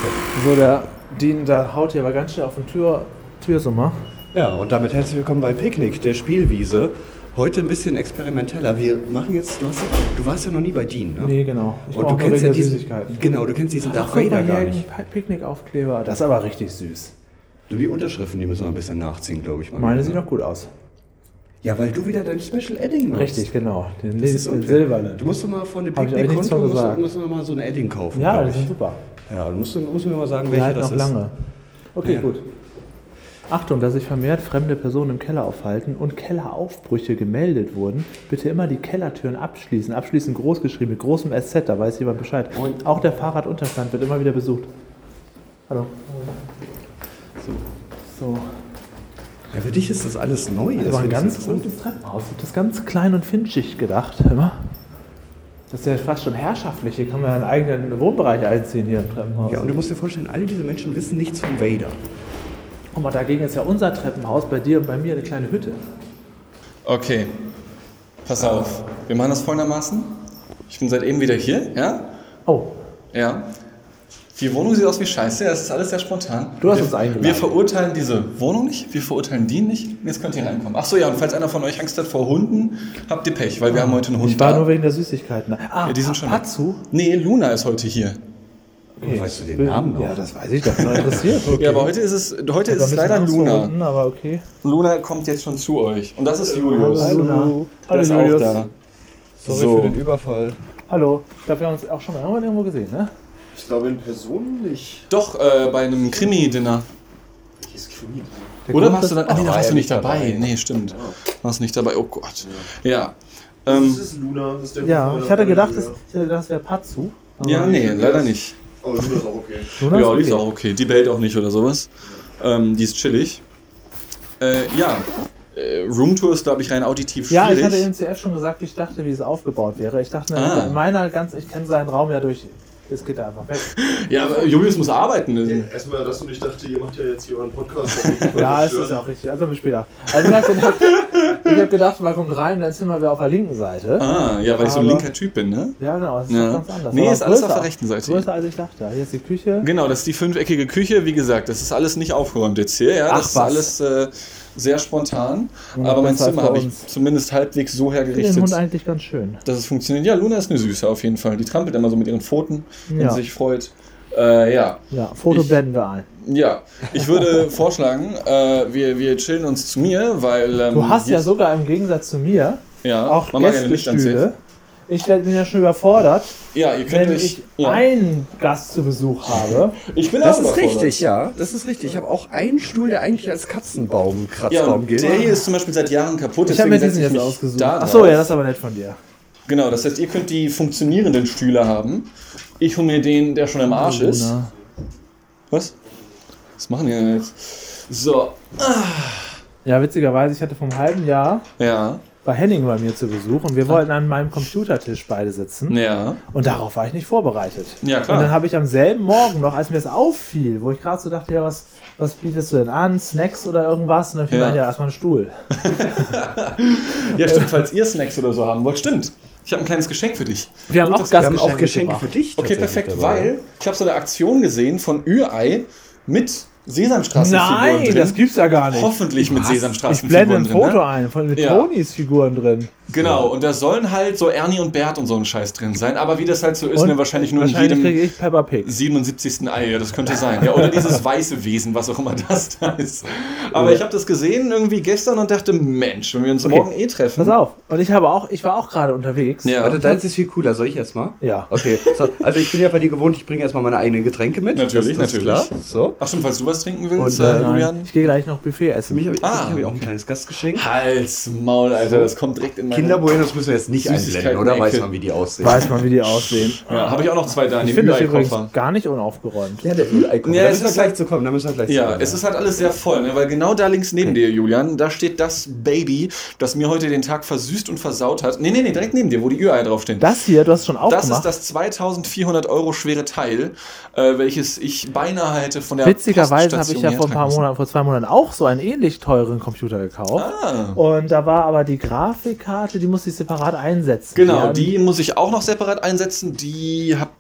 So, der Dean, da haut hier aber ganz schnell auf den Türsummer. Ja, und damit herzlich willkommen bei Picknick, der Spielwiese. Heute ein bisschen experimenteller. Wir machen jetzt, du warst ja noch nie bei Dean, ne? Nee, genau. Ich und du kennst ja diesen Süßigkeiten. Genau, du kennst diesen Darth Vader gar nicht. Picknickaufkleber, das ist aber richtig süß. Du, die Unterschriften, die müssen wir ein bisschen nachziehen, glaube ich mal. Meine sieht noch gut aus. Ja, weil du wieder dein Special Edding machst. Richtig, genau. Den silbernen. Du musst doch mal von dem Hab ich eigentlich nichts Picknick-Konto von gesagt. musst du mal so ein Edding kaufen. Ja, glaub die ich. sind super. Ja, du musst mir mal sagen, Die welche halten das noch ist. lange. Okay, Ja. gut. Achtung, dass sich vermehrt fremde Personen im Keller aufhalten und Kelleraufbrüche gemeldet wurden, bitte immer die Kellertüren abschließen. Abschließen groß geschrieben, mit großem SZ, da weiß jemand Bescheid. Und auch der Fahrradunterstand wird immer wieder besucht. Hallo. So. Ja, für dich ist das alles neu. Das war ein ganz großes Treppenhaus. Das ist ganz klein und finchig gedacht, immer. Das ist ja fast schon herrschaftlich. Hier kann man einen eigenen Wohnbereich einziehen hier im Treppenhaus. Ja, und du musst dir vorstellen, all diese Menschen wissen nichts von Vader. Guck mal, dagegen ist ja unser Treppenhaus, bei dir und bei mir eine kleine Hütte. Okay, pass auf. Wir machen das folgendermaßen. Ich bin seit eben wieder hier, ja? Oh, Ja. Die Wohnung sieht aus wie Scheiße, das ist alles sehr spontan. Du hast uns eingeladen. Wir verurteilen diese Wohnung nicht, wir verurteilen die nicht. Jetzt könnt ihr reinkommen. Ach so, ja, und falls einer von euch Angst hat vor Hunden, habt ihr Pech, weil wir haben heute einen Hund ich war da. nur wegen der Süßigkeiten. Ah, Ja, die sind schon Patsu? Nee, Luna ist heute hier. Okay. Weißt du den Namen noch? Ja, das weiß ich, das ist interessiert. Okay. Ja, aber heute ist es Ich hab ein leider bisschen Angst vor Luna. Hunden, aber okay. Luna kommt jetzt schon zu euch. Und das ist Julius. Hallo, Luna. Der ist Hallo, Julius. auch da. Sorry So. für den Überfall. Hallo. Ich glaube, wir haben uns auch schon mal irgendwo gesehen, ne? Ich glaube in Person nicht. Doch, bei einem Krimi-Dinner. Welches Krimi? Oder warst du dann? Oh, Nee, da war warst ja du nicht nicht dabei. dabei. Nee, stimmt. Warst nicht dabei. Oh Gott. Ja. Das ist Luna. Das ist der Ja, Bruder ich hatte von gedacht, Luna. das wäre Patsu. Aber Ja, nee, leider nicht. Oh, Luna ist auch okay. Luna Ja, ist die ist okay. auch okay. Die bellt auch nicht oder sowas. Die ist chillig. Ja. Roomtour ist, glaube ich, rein auditiv Ja, schwierig. ich hatte im CF schon gesagt, wie ich dachte, wie es aufgebaut wäre. Ich dachte, Ah. ich kenne seinen Raum ja durch. Es geht einfach weg. Ja, aber Julius muss arbeiten. Erstmal, dass du nicht dachte, ihr macht ja jetzt hier euren Podcast. Ja, es ist auch richtig. Also bis später. Also ich hab gedacht, man kommt rein, dann sind wir auf der linken Seite. Ah, ja, weil ich so ein Aber- linker Typ bin, ne? Ja, genau, das ist Ja. doch ganz anders. Nee, Aber ist alles größer. auf der rechten Seite. Größer als ich dachte. Hier ist die Küche. Genau, das ist die 5-eckige Küche. Wie gesagt, das ist alles nicht aufgeräumt jetzt hier. Ja, Ach, das ist was. alles sehr spontan. Ja, Aber mein besser als Zimmer bei habe ich uns. zumindest halbwegs so Ich finde den hergerichtet, Hund eigentlich ganz schön. dass es funktioniert. Ja, Luna ist eine Süße auf jeden Fall. Die trampelt immer so mit ihren Pfoten, wenn Ja. sie sich freut. Ja. Ja, Foto blenden wir ein. Ja, ich würde vorschlagen, wir chillen uns zu mir, weil... Du hast ja jetzt- sogar im Gegensatz zu mir ja, auch man mag ja nicht Gästestühle. Ich bin ja schon überfordert, Ja, ihr könnt wenn euch... ich Ja. einen Gast zu Besuch habe. Ich bin Das auch ist überfordert. richtig, ja. Das ist richtig. Ich habe auch einen Stuhl, der eigentlich als Katzenbaum, Ja, Kratzbaum und gilt. der hier ist zum Beispiel seit Jahren kaputt, Ich habe mir deswegen diesen setze jetzt ich mich ausgesucht. da Achso, drauf. ja, das ist aber nett von dir. Genau, das heißt, ihr könnt die funktionierenden Stühle haben. Ich hole mir den, der schon im Arsch ist. Luna. Was? Was machen wir denn jetzt? So, Ja, witzigerweise, ich hatte vor einem halben Jahr ja, bei Henning bei mir zu Besuch und wir wollten an meinem Computertisch beide sitzen. ja. Und darauf war ich nicht vorbereitet. Ja, klar. Und dann habe ich am selben Morgen noch, als mir das auffiel, wo ich gerade so dachte, ja, was bietest du denn an? Snacks oder irgendwas? Und dann fiel Ja. mir ja erstmal ein Stuhl. Ja, stimmt, falls ihr Snacks oder so haben wollt. Stimmt. Ich habe ein kleines Geschenk für dich. Wir haben auch Wir haben auch Gastgeschenke Geschenke für mitgebracht. dich. Okay, tatsächlich perfekt, dabei. weil ich habe so eine Aktion gesehen von Ü-Ei mit Sesamstraßenfiguren Nein, drin. das gibt's ja gar nicht. Hoffentlich mit Ich Sesamstraßenfiguren blende ein drin. Foto Ne? ein von mit Ja. Tonys Figuren drin. Genau, und da sollen halt so Ernie und Bert und so ein Scheiß drin sein. Aber wie das halt so ist, Und ne, wahrscheinlich nur wahrscheinlich in kriege jedem ich Peppa Pig. 77. Ei, ja, das könnte sein. Ja, oder dieses weiße Wesen, was auch immer das da ist. Aber ich habe das gesehen irgendwie gestern und dachte, Mensch, wenn wir uns morgen treffen. Pass auf. Und ich war auch gerade unterwegs. Ja, Warte, deins ist viel cooler. Soll ich erstmal? Ja. Okay. So, also ich bin ja bei dir gewohnt, ich bringe erstmal meine eigenen Getränke mit. Natürlich, das ist natürlich. Klar. So. Ach stimmt, falls du was trinken willst, Und, Julian. Ich gehe gleich noch Buffet Für essen. mich habe ich, Ah. hab ich auch ein kleines Gastgeschenk. Hals, Maul, Alter, das kommt direkt in meine... Kinderbuenos müssen wir jetzt nicht einblenden, oder? Weiß man, wie die aussehen. Weiß man, wie die aussehen. Ja, habe ich auch noch zwei da in Ich dem finde das übrigens Ü-Ei-Koffer. gar nicht unaufgeräumt. Ja, der Ü-Ei-Koffer. Ja, Da es müssen wir ist gleich halt- zu kommen. Da müssen wir gleich zu Ja, kommen. es ist halt alles sehr voll, ne? Weil genau da links neben dir, Julian, da steht das Baby, das mir heute den Tag versüßt und versaut hat. Nee, direkt neben dir, wo die Ü-Ei draufstehen. Das hier, du hast schon Das aufgemacht. ist das 2400 € schwere Teil, welches ich beinahe hätte von der Witzigerweise habe ich ja Poststation vor 2 Monaten auch so einen ähnlich teuren Computer gekauft. Ah. Und da war aber die Grafikkarte, die musste ich separat einsetzen. Genau, haben- die muss ich auch noch separat einsetzen. Die habe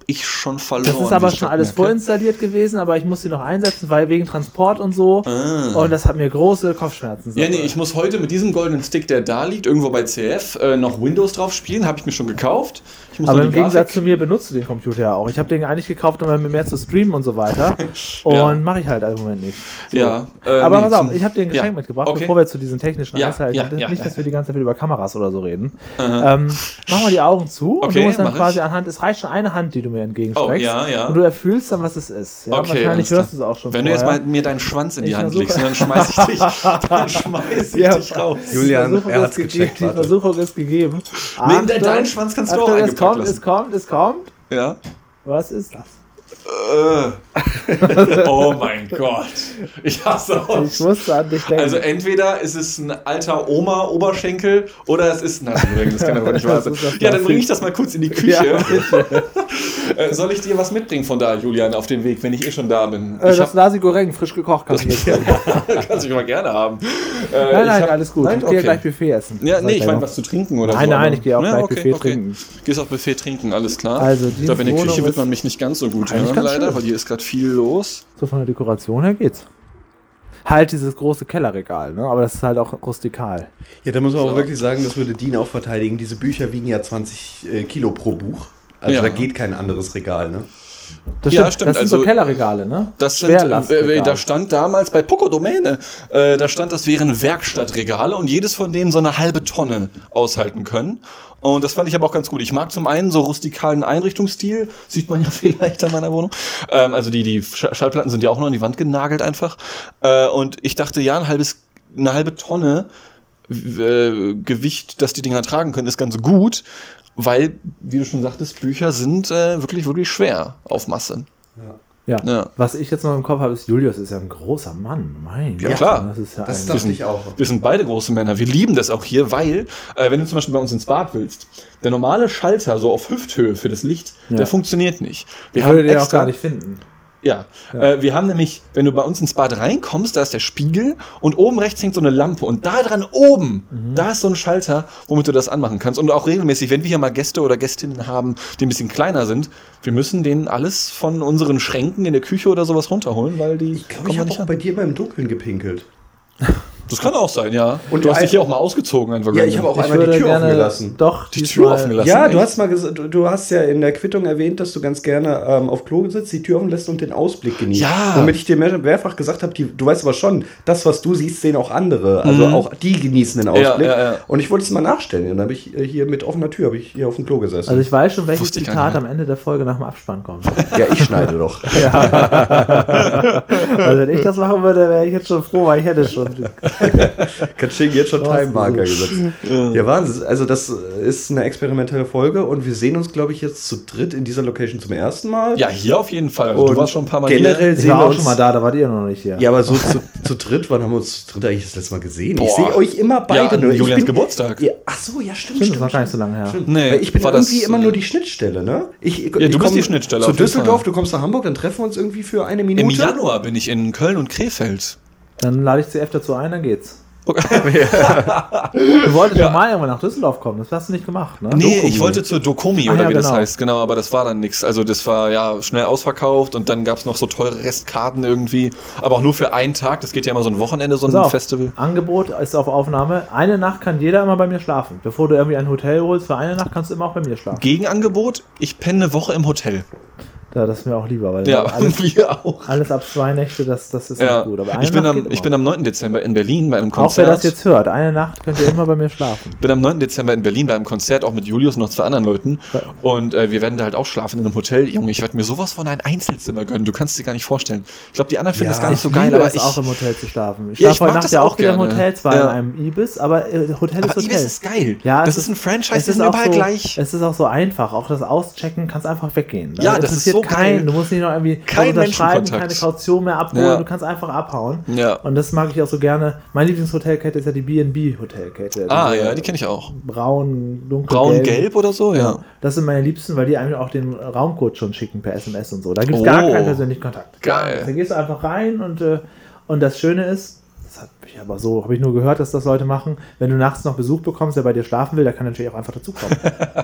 ich schon verloren. Das ist aber wie ich schon das alles merke. vorinstalliert gewesen, aber ich muss sie noch einsetzen, weil wegen Transport und so. Und das hat mir große Kopfschmerzen. Ja, nee, ich muss heute mit diesem goldenen Stick, der da liegt, irgendwo bei CF, noch Windows drauf spielen. Habe ich mir schon gekauft. Ich muss Aber noch im die Gegensatz Grafik- zu mir benutzt du den Computer ja auch. Ich habe den eigentlich gekauft, um mehr zu streamen und so weiter. Und mache ich halt im Moment nicht. So. Ja, Aber nee, pass auf, ich habe dir ein Geschenk ja, mitgebracht, okay. bevor wir zu diesen technischen Einzelheiten kommen. ja, Nicht, dass wir die ganze Zeit über Kameras oder so reden. Mhm. Mach mal die Augen zu und Okay, du musst dann mach quasi ich. anhand, es reicht schon eine Hand, die du mir entgegenstreckst. Oh, ja. Und du erfühlst dann, was es ist. Ja, Okay, wahrscheinlich alles hörst du klar. es auch schon Wenn du vorher. jetzt mal mir deinen Schwanz in die Ich Hand versuche- legst, dann schmeiß ich dich raus. Julian, Die Versuchung er hat's ist gegeben, gecheckt. Die warte. Versuchung ist gegeben. Nee, deinen Schwanz kannst du auch Achtung, eingepackt lassen. es kommt. Ja. Was ist das? Oh mein Gott. Ich hasse Ich uns. musste an dich denken. Also entweder ist es ein alter Oma-Oberschenkel oder es ist ein Nasenring. Das kann aber nicht wahr sein. Das ist das Ja, dann bringe ich das mal kurz in die Küche. Ja, bitte. Soll ich dir was mitbringen von da, Julian, auf den Weg, wenn ich schon da bin? Das Nasi Goreng, frisch gekocht, kannst du mitnehmen. Kannst du immer gerne haben. Nein, alles gut. Nein, ich gehe okay. gleich Buffet essen. Ja, nee, ich Sag meine, noch. was zu trinken oder Nein, so. nein, aber- ich gehe auch Ja, gleich okay, Buffet okay. trinken. Gehst auch Buffet trinken, alles klar. Also, ich glaube, in der diese Küche Wohnung wird man ist mich nicht ganz so gut eigentlich hören, ganz leider, schön. weil hier ist gerade viel los. So von der Dekoration her geht's. Halt dieses große Kellerregal, ne? Aber das ist halt auch rustikal. Ja, da muss man auch So. wirklich sagen, das würde Dean auch verteidigen. Diese Bücher wiegen ja 20 Kilo pro Buch. Also Ja. da geht kein anderes Regal, ne? Das Ja, stimmt. stimmt, Das sind also- so Kellerregale, ne? Das sind, Schwerlastregale. da stand damals bei Poco Domäne, da stand, das wären Werkstattregale und jedes von denen so eine halbe Tonne aushalten können. Und das fand ich aber auch ganz gut. Ich mag zum einen so rustikalen Einrichtungsstil, sieht man ja vielleicht an meiner Wohnung. Also die Schallplatten sind ja auch noch an die Wand genagelt einfach. Und ich dachte, ja, eine halbe Tonne Gewicht, das die Dinger tragen können, ist ganz gut, weil, wie du schon sagtest, Bücher sind wirklich, wirklich schwer auf Masse. Ja. Ja. Was ich jetzt noch im Kopf habe, ist, Julius ist ja ein großer Mann. Mein Ja, Gott, klar. Das ist ja Das ein, dachte ich auch. Wir sind beide große Männer. Wir lieben das auch hier, weil, wenn du zum Beispiel bei uns ins Bad willst, der normale Schalter so auf Hüfthöhe für das Licht, der funktioniert nicht. Wir ich würde den auch gar nicht finden. Ja, wir haben nämlich, wenn du bei uns ins Bad reinkommst, da ist der Spiegel und oben rechts hängt so eine Lampe und da dran oben, da ist so ein Schalter, womit du das anmachen kannst. Und auch regelmäßig, wenn wir hier mal Gäste oder Gästinnen haben, die ein bisschen kleiner sind, wir müssen denen alles von unseren Schränken in der Küche oder sowas runterholen, weil die Ich glaube, ich habe auch bei dir immer im Dunkeln gepinkelt. Das kann auch sein, ja. Und du hast ein- dich hier auch mal ausgezogen einfach. Ja, ich habe auch Ich einmal die würde Tür offen gerne gelassen. doch Die Tür diesmal- offen gelassen. Ja, echt? du hast mal gesagt, du hast ja in der Quittung erwähnt, dass du ganz gerne auf Klo sitzt, die Tür offen lässt und den Ausblick genießt. Ja. Womit ich dir mehrfach gesagt habe, du weißt aber schon, das, was du siehst, sehen auch andere. Also auch die genießen den Ausblick. ja. Und ich wollte es mal nachstellen. Und dann habe ich hier mit offener Tür habe ich hier auf dem Klo gesessen. Also ich weiß schon, welches Wusste ich gar Zitat nicht am Ende der Folge nach dem Abspann kommt. ja, ich schneide doch. Also wenn ich das machen würde, wäre ich jetzt schon froh, weil ich hätte schon. Katsching jetzt schon hast Time-Marker du. gesetzt. Ja, Wahnsinn. Also das ist eine experimentelle Folge und wir sehen uns, glaube ich, jetzt zu dritt in dieser Location zum ersten Mal. Ja, hier auf jeden Fall. Also, Und du warst schon ein paar Mal generell Ich sehen war wir auch uns schon mal da wart ihr noch nicht hier. Ja, aber so zu dritt, wann haben wir uns zu dritt eigentlich das letzte Mal gesehen? Ich Boah. sehe euch immer Ja, beide an nur. Ich Julians bin- Geburtstag. Ja, ach so, ja, stimmt. Stimmt, das war gar nicht so lange her. Nee, Weil ich bin war irgendwie das, immer nur die Schnittstelle, ne? Ich bist komm die Schnittstelle Zu auf jeden Düsseldorf, Fall. du kommst nach Hamburg, dann treffen wir uns irgendwie für eine Minute. Im Januar bin ich in Köln und Krefeld. Dann lade ich CF dazu ein, dann geht's. Du wolltest ja mal irgendwann nach Düsseldorf kommen, das hast du nicht gemacht, ne? Nee, Dokomi. ich wollte zur Dokomi Ah, oder ja, wie das genau. heißt, genau, aber das war dann nichts. Also das war ja schnell ausverkauft und dann gab es noch so teure Restkarten irgendwie, aber auch nur für einen Tag. Das geht ja immer so ein Wochenende, so ein Pass auf, Festival. Angebot ist auf Aufnahme. Eine Nacht kann jeder immer bei mir schlafen. Bevor du irgendwie ein Hotel holst, für eine Nacht kannst du immer auch bei mir schlafen. Gegenangebot, ich penne eine Woche im Hotel. Ja, das ist mir auch lieber, weil Ja, wir auch. alles ab 2 Nächte, das ist Ja. nicht gut. Aber eine Ich bin, Nacht geht ich immer. bin am 9. Dezember in Berlin bei einem Auch wer Konzert. das jetzt hört, eine Nacht könnt ihr immer bei mir schlafen. Bin am 9. Dezember in Berlin bei einem Konzert, auch mit Julius und noch 2 anderen Leuten. Und wir werden da halt auch schlafen in einem Hotel. Junge, ich werde mir sowas von ein Einzelzimmer gönnen. Du kannst es dir gar nicht vorstellen. Ich glaube, die anderen finden Ja, es gar nicht so Ich geil, liebe aber es auch im Hotel zu schlafen. Ich Ja, ich schlafe heute mag Nacht das ja auch auch wieder im gerne. Hotel, zwar Ja. in einem Ibis, aber Hotel ist Aber Hotel. Ibis ist geil. Ja, Das es ist ein Franchise, es die ist sind auch überall so, gleich. Es ist auch so einfach, auch das Auschecken kannst einfach weggehen. Ja, das ist so geil. Du musst nicht noch irgendwie Kein unterschreiben, Menschenkontakt. keine Kaution mehr abholen, Ja. du kannst einfach abhauen. Ja. Und das mag ich auch so gerne. Meine Lieblingshotelkette ist ja die B&B Hotelkette. Ah, Diese ja, die kenne ich auch. braun, dunkelgelb. Braun-gelb oder so, ja. Das sind meine Liebsten, weil die eigentlich auch den Raumcode schon schicken per SMS und so. Da gibt es Oh. gar keinen persönlichen Kontakt. Geil. Da gehst du einfach rein und das Schöne ist, Das hat mich aber so, habe ich nur gehört, dass das Leute machen. Wenn du nachts noch Besuch bekommst, der bei dir schlafen will, der kann natürlich auch einfach dazukommen.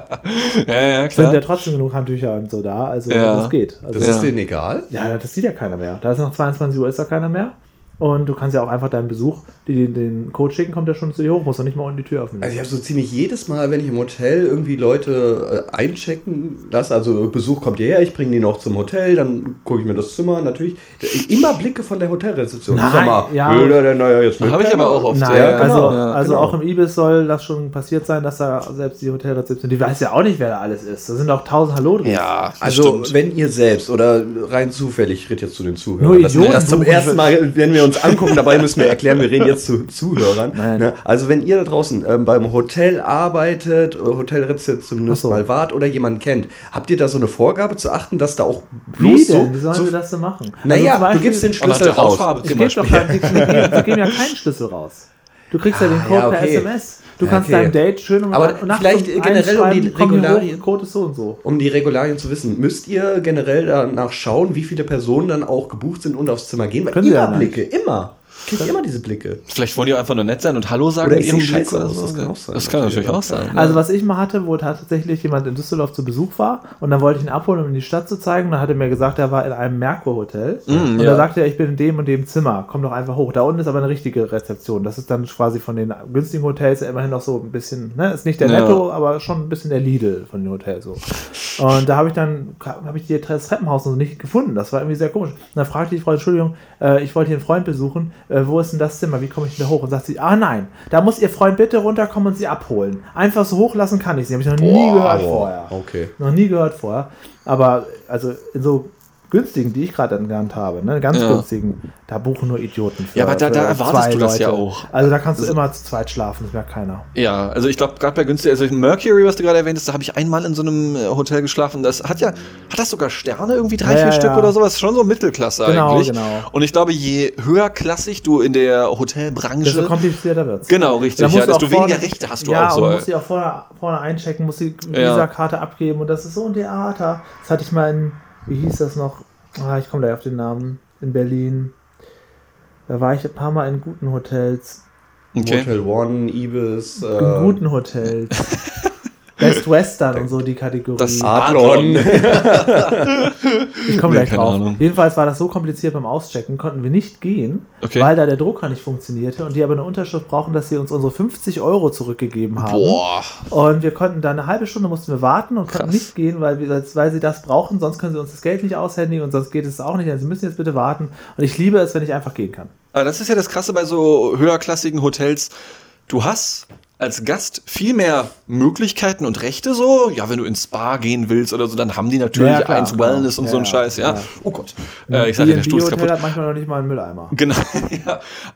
Ja, Es sind klar. ja trotzdem genug Handtücher und so da, also das geht. Also, Das ist denen egal? ja, das sieht ja keiner mehr. Da ist nach 22 Uhr ist da keiner mehr. Und du kannst ja auch einfach deinen Besuch, den Code schicken, kommt ja schon zu dir hoch, musst du nicht mal unten die Tür öffnen. Also ich habe so ziemlich jedes Mal, wenn ich im Hotel irgendwie Leute einchecken lasse, also Besuch kommt hierher, ich bringe die noch zum Hotel, dann gucke ich mir das Zimmer natürlich, immer Blicke von der Hotelrezeption. Nein, Sag mal, ja. will der denn da jetzt mit? Habe ich aber auch oft. Nein, Ja, also, genau. Ja, also genau. auch im Ibis soll das schon passiert sein, dass da selbst die Hotelrezeption, die weiß ja auch nicht, wer da alles ist. Da sind auch 1000 Hallo drin. Ja, das Also stimmt. wenn ihr selbst oder rein zufällig, ich rede jetzt zu den Zuhörern, Nur das Idioten ist zum buchen ersten Mal, wenn wir uns angucken, dabei müssen wir erklären, wir reden jetzt zu Zuhörern. Nein. Ne? Also wenn ihr da draußen beim Hotel arbeitet, Hotelrezeptionist Ach so. mal wart oder jemanden kennt, habt ihr da so eine Vorgabe zu achten, dass da auch Wie bloß denn? Wie sollen so wir das denn machen? naja, Also zum du Beispiel- gibst den Und nach Schlüssel der raus. Hautfarbe Ich zum gebe doch Beispiel. wir geben ja keinen Schlüssel raus. Du kriegst ja den Code ja, per okay. SMS. Du Ja, kannst okay. dein Date schön Aber nachts vielleicht generell um die einschreiben, komm hier hoch, Regularien- Code ist so und so. Um die Regularien zu wissen, müsst ihr generell danach schauen, wie viele Personen dann auch gebucht sind und aufs Zimmer gehen? Weil Können sie immer ja nicht. Blicke, immer. Kriegt immer diese Blicke. Vielleicht wollen die einfach nur nett sein und Hallo sagen Oder mit ist ihrem die Blick scheiße oder aus, so. das kann auch sein. Das kann natürlich auch sein. Also was ich mal hatte, wo tatsächlich jemand in Düsseldorf zu Besuch war und dann wollte ich ihn abholen, um in die Stadt zu zeigen. Dann hat er mir gesagt, er war in einem Merkur-Hotel und ja. da sagte er, ich bin in dem und dem Zimmer, komm doch einfach hoch. Da unten ist aber eine richtige Rezeption. Das ist dann quasi von den günstigen Hotels ja immerhin noch so ein bisschen, ne, ist nicht der Ja. Netto, aber schon ein bisschen der Lidl von den Hotels so. Und da habe ich das Treppenhaus noch nicht gefunden. Das war irgendwie sehr komisch. Und dann fragte die Frau, Entschuldigung, ich wollte hier einen Freund besuchen. Wo ist denn das Zimmer? Wie komme ich denn da hoch? Und sagt sie, nein, da muss Ihr Freund bitte runterkommen und Sie abholen. Einfach so hochlassen kann ich sie. Habe ich noch nie gehört vorher. Okay. Noch nie gehört vorher. Aber also in so günstigen, die ich gerade genannt habe, ne, ganz Ja. günstigen, da buchen nur Idioten für. Ja, aber da für erwartest 2 du das ja Leute. auch. Also da kannst du immer zu zweit schlafen, das merkt keiner. Ja, also ich glaube, gerade bei günstig, also Mercury, was du gerade erwähnt hast, da habe ich einmal in so einem Hotel geschlafen. Das hat das sogar Sterne, irgendwie 3, 4 Ja, Stück ja. oder sowas. Schon so Mittelklasse Genau, eigentlich. genau. Und ich glaube, je höherklassig du in der Hotelbranche. Desto komplizierter wird's. Genau, richtig. Da musst Ja, du desto auch vorne- weniger Rechte hast du ja, auch so. und du musst sie auch vorne einchecken, musst die Ja. Visa-Karte abgeben und das ist so ein Theater. Das hatte ich mal in, wie hieß das noch? Ich komme gleich auf den Namen, in Berlin. Da war ich ein paar Mal in guten Hotels. Okay. Motel One, Ibis, In guten Hotels. Best Western und so die Kategorie. Das Adlon. Ich komme Nee, gleich keine drauf. Ahnung. Jedenfalls war das so kompliziert beim Auschecken, konnten wir nicht gehen, Okay. weil da der Drucker nicht funktionierte und die aber eine Unterschrift brauchen, dass sie uns unsere 50 € zurückgegeben haben. Boah. Und wir konnten da eine halbe Stunde mussten wir warten und konnten Krass. nicht gehen, weil sie das brauchen, sonst können sie uns das Geld nicht aushändigen und sonst geht es auch nicht. Also sie müssen jetzt bitte warten. Und ich liebe es, wenn ich einfach gehen kann. Aber das ist ja das Krasse bei so höherklassigen Hotels. Du hast als Gast viel mehr Möglichkeiten und Rechte so. Ja, wenn du ins Spa gehen willst oder so, dann haben die natürlich Ja, klar, eins Wellness und genau. so ein Ja, Scheiß, ja. ja. Oh Gott. Ich sag dir, der Stuhl ist Hotel kaputt. hat manchmal noch nicht mal einen Mülleimer. Genau, ja.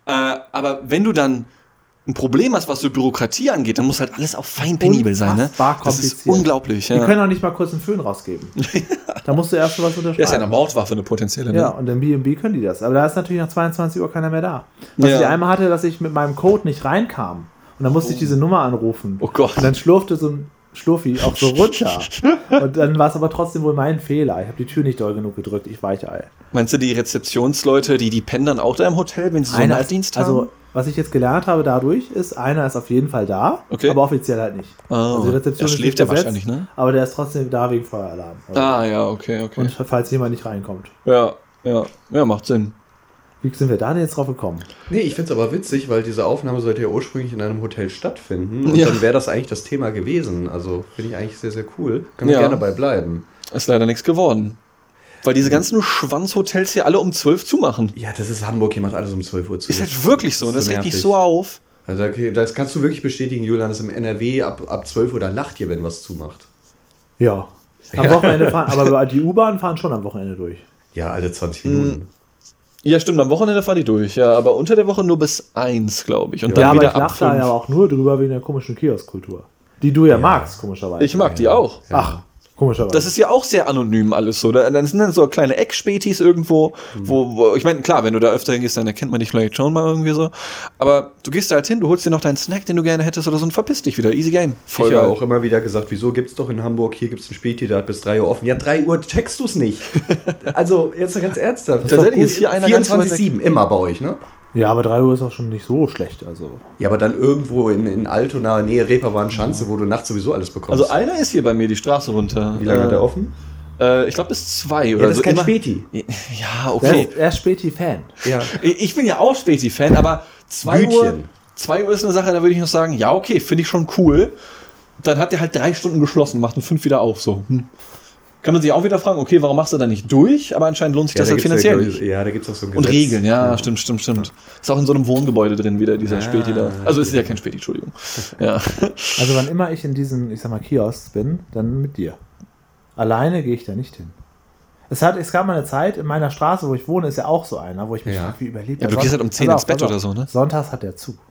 Aber wenn du dann ein Problem hast, was so Bürokratie angeht, dann muss halt alles auch fein penibel sein, ne? Unfassbar Das ist kompliziert. unglaublich, Die ja. können auch nicht mal kurz einen Föhn rausgeben. Da musst du erst was unterschreiben. Ja, ist ja eine Mordwaffe, eine potenzielle, ne? Ja, und im B&B können die das. Aber da ist natürlich nach 22 Uhr keiner mehr da. Was Ja. ich einmal hatte, dass ich mit meinem Code nicht reinkam. Und dann musste ich diese Nummer anrufen. Oh Gott. Und dann schlurfte so ein Schlurfi auch so runter. Und dann war es aber trotzdem wohl mein Fehler. Ich habe die Tür nicht doll genug gedrückt. Ich Weichei. Meinst du, die Rezeptionsleute, die pennen dann auch da im Hotel, wenn sie so einen Nachtdienst haben? Also, was ich jetzt gelernt habe dadurch, ist, einer ist auf jeden Fall da, Okay. aber offiziell halt nicht. Oh, also die Rezeption der ist schläft nicht ja besetzt, wahrscheinlich, ne? Aber der ist trotzdem da wegen Feueralarm. Also, Ja, okay. und falls jemand nicht reinkommt. Ja, macht Sinn. Wie sind wir da denn jetzt drauf gekommen? Nee, ich finde es aber witzig, weil diese Aufnahme sollte ja ursprünglich in einem Hotel stattfinden. Und Ja. dann wäre das eigentlich das Thema gewesen. Also finde ich eigentlich sehr, sehr cool. Können wir Ja. gerne bei bleiben. Ist leider nichts geworden. Weil diese ganzen Schwanzhotels hier alle um 12 zumachen. Ja, das ist Hamburg, hier macht alles um 12 Uhr zu. Ist halt wirklich so. Das Das ist so regt mich nervig. so auf. Also okay, das kannst du wirklich bestätigen, Julian, dass im NRW ab 12 Uhr da lacht ihr, wenn was zumacht. Ja. Am Wochenende fahren, aber die U-Bahn fahren schon am Wochenende durch. Ja, alle 20 Minuten. Ja, stimmt, am Wochenende fahren die durch, ja, aber unter der Woche nur bis 1, glaube ich. Und dann Ja, aber wieder ich ab lache da 5. ja auch nur drüber wegen der komischen Kioskkultur. Die du ja magst, komischerweise. Ich mag die auch. Ach, komischerweise. Das ist ja auch sehr anonym alles so. Dann sind dann so kleine Eckspätis irgendwo, wo ich meine, klar, wenn du da öfter hingehst, dann erkennt man dich vielleicht schon mal irgendwie so. Aber du gehst da halt hin, du holst dir noch deinen Snack, den du gerne hättest oder so und verpiss dich wieder. Easy Game. Ich habe auch immer wieder gesagt, wieso gibt's doch in Hamburg, hier gibt's einen Späti, der hat bis 3 Uhr offen. Ja, 3 Uhr checkst du's nicht. Also, jetzt ganz ernsthaft. Tatsächlich ist hier einer ganz weit 24/7, immer bei euch, ne? Ja, aber 3 Uhr ist auch schon nicht so schlecht. Also. Ja, aber dann irgendwo in Altona, Nähe Reeperbahn-Schanze, wo du nachts sowieso alles bekommst. Also einer ist hier bei mir die Straße runter. Wie lange hat der offen? Ich glaube bis 2 oder Ja, das so. ist kein Immer- Späti. Ja, okay. Er ist Späti-Fan. Ja. Ich bin ja auch Späti-Fan, aber 2 Uhr, Bütchen. 2 Uhr ist eine Sache, da würde ich noch sagen, ja, okay, finde ich schon cool. Dann hat der halt 3 Stunden geschlossen, macht um 5 wieder auf. So. Kann man sich auch wieder fragen, okay, warum machst du da nicht durch? Aber anscheinend lohnt sich das halt finanziell nicht. Ja, da gibt es auch so ein Und Gesetz. Regeln, ja, stimmt. Ist auch in so einem Wohngebäude drin wieder, dieser Späti da. Also es ist ja kein Späti, Entschuldigung. Ja. Also wann immer ich in diesen, ich sag mal, Kiosks bin, dann mit dir. Alleine gehe ich da nicht hin. Es gab mal eine Zeit in meiner Straße, wo ich wohne, ist ja auch so einer, wo ich mich irgendwie überlebt Ja, du gehst halt um 10 ins Bett oder so, ne? Sonntags hat der zu.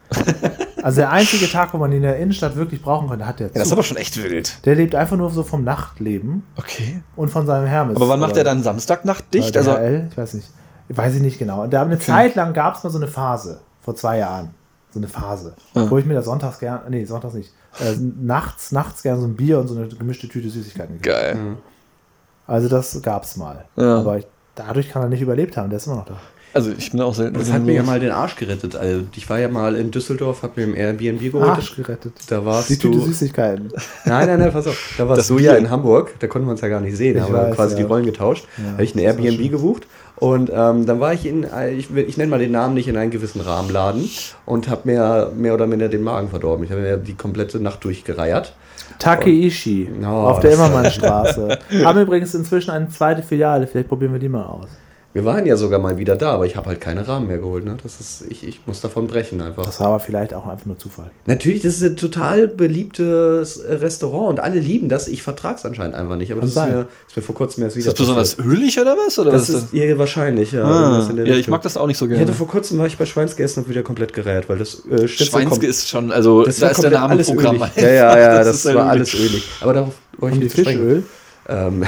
Also der einzige Tag, wo man ihn in der Innenstadt wirklich brauchen könnte, hat der zu. Ja, das ist aber schon echt wild. Der lebt einfach nur so vom Nachtleben Okay. und von seinem Hermes. Aber wann macht er dann Samstagnacht dicht? Also, DHL? Ich weiß nicht. Weiß ich nicht genau. Und da eine Zeit lang gab es mal so eine Phase, vor 2 Jahren. So eine Phase. Wo ich mir da sonntags nicht. Nachts gerne so ein Bier und so eine gemischte Tüte Süßigkeiten gekauft. geil. Also das gab's mal. Ja. Aber dadurch kann er nicht überlebt haben. Der ist immer noch da. Also ich bin auch selten. Das hat mir ja mal den Arsch gerettet. Also ich war ja mal in Düsseldorf, hab mir im Airbnb geholt. Arsch gerettet. Da warst Die Tüte du. Süßigkeiten. Nein, pass auf. Da warst Das du Bier. ja in Hamburg. Da konnten wir uns ja gar nicht sehen. Da Ich haben wir weiß, quasi ja. die Rollen getauscht. Ja, Da habe ich ein das war Airbnb schön. gebucht. Und dann war ich ich nenne mal den Namen nicht, in einen gewissen Rahmenladen und habe mir mehr oder minder den Magen verdorben. Ich habe mir die komplette Nacht durchgereiert. Takeishi Oh, auf der das- Immermannstraße. Haben übrigens inzwischen eine zweite Filiale. Vielleicht probieren wir die mal aus. Wir waren ja sogar mal wieder da, aber ich habe halt keine Rahmen mehr geholt. Ne? Ich muss davon brechen einfach. Das war aber vielleicht auch einfach nur Zufall. Natürlich, das ist ein total beliebtes Restaurant und alle lieben das. Ich vertrage es anscheinend einfach nicht. Aber das ist sein. mir vor kurzem erst Ist wieder das besonders ölig oder was? Oder Das was ist ja, wahrscheinlich, ja. Ah, Irgendwas in der ja, ich Richtung. mag das auch nicht so Ich gerne. hatte vor kurzem, war ich bei Schweinske essen und wieder komplett geräht, weil das Schnitzel Schweinske ist schon, also das da war ist der komplett Name alles Programm. ölig. Ja, das, ist halt war ölig. alles ölig. Aber darauf wollte Und ich die nicht zu sprechen. Fischöl? Keine Ahnung.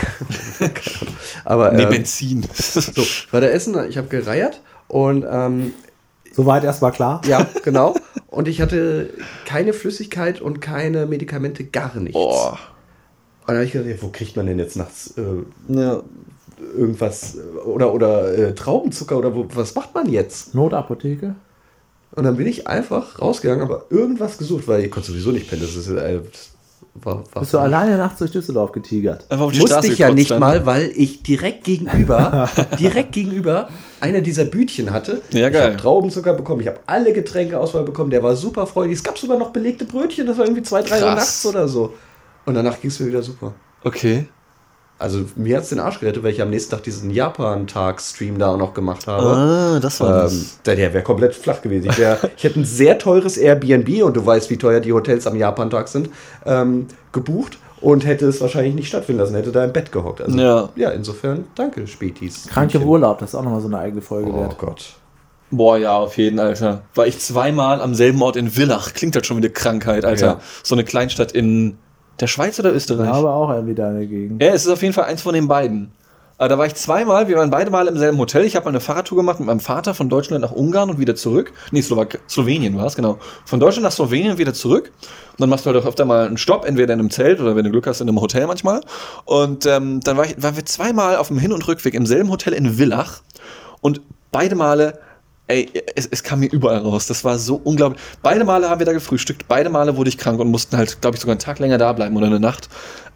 Aber Nee, Benzin. so, war der Essen, ich habe gereiert und Soweit erstmal klar. ja, genau. Und ich hatte keine Flüssigkeit und keine Medikamente, gar nichts. Boah. Und dann habe ich gedacht, ja, wo kriegt man denn jetzt nachts Ja. irgendwas oder Traubenzucker oder was macht man jetzt? Notapotheke? Und dann bin ich einfach rausgegangen, aber irgendwas gesucht, weil ich konnte sowieso nicht pennen. Das ist, war Bist du alleine nachts durch Düsseldorf getigert? Einfach auf die musste Straße ich ja gekotzt nicht dann. mal, weil ich direkt gegenüber einer dieser Bütchen hatte. Ja, Ich geil. habe Traubenzucker bekommen, ich habe alle Getränkeauswahl bekommen, der war super freudig. Es gab sogar noch belegte Brötchen, das war irgendwie 2, 3 Uhr Krass. nachts oder so. Und danach ging es mir wieder super. Okay. Also mir hat es den Arsch gerettet, weil ich am nächsten Tag diesen Japan-Tag-Stream da auch noch gemacht habe. Ah, das war das. Der wäre komplett flach gewesen. Ich hätte ein sehr teures Airbnb, und du weißt, wie teuer die Hotels am Japan-Tag sind, gebucht und hätte es wahrscheinlich nicht stattfinden lassen, hätte da im Bett gehockt. Also, Ja. insofern, danke, Spätis. Krank im Urlaub, das ist auch nochmal so eine eigene Folge Oh wert. Gott. Boah, ja, auf jeden, Alter. War ich 2-mal am selben Ort in Villach. Klingt halt schon wie eine Krankheit, Alter. Ja. So eine Kleinstadt in der Schweiz oder Österreich? Ja, aber auch irgendwie deine Gegend. Ja, es ist auf jeden Fall eins von den beiden. Aber da war ich 2-mal, wir waren beide Mal im selben Hotel. Ich habe mal eine Fahrradtour gemacht mit meinem Vater von Deutschland nach Ungarn und wieder zurück. Nee, Slowenien war es, genau. Von Deutschland nach Slowenien und wieder zurück. Und dann machst du halt auch öfter mal einen Stopp, entweder in einem Zelt oder wenn du Glück hast, in einem Hotel manchmal. Und dann waren wir 2-mal auf dem Hin- und Rückweg im selben Hotel in Villach. Und beide Male, ey, es kam mir überall raus. Das war so unglaublich. Beide Male haben wir da gefrühstückt. Beide Male wurde ich krank und mussten halt, glaube ich, sogar einen Tag länger da bleiben oder eine Nacht.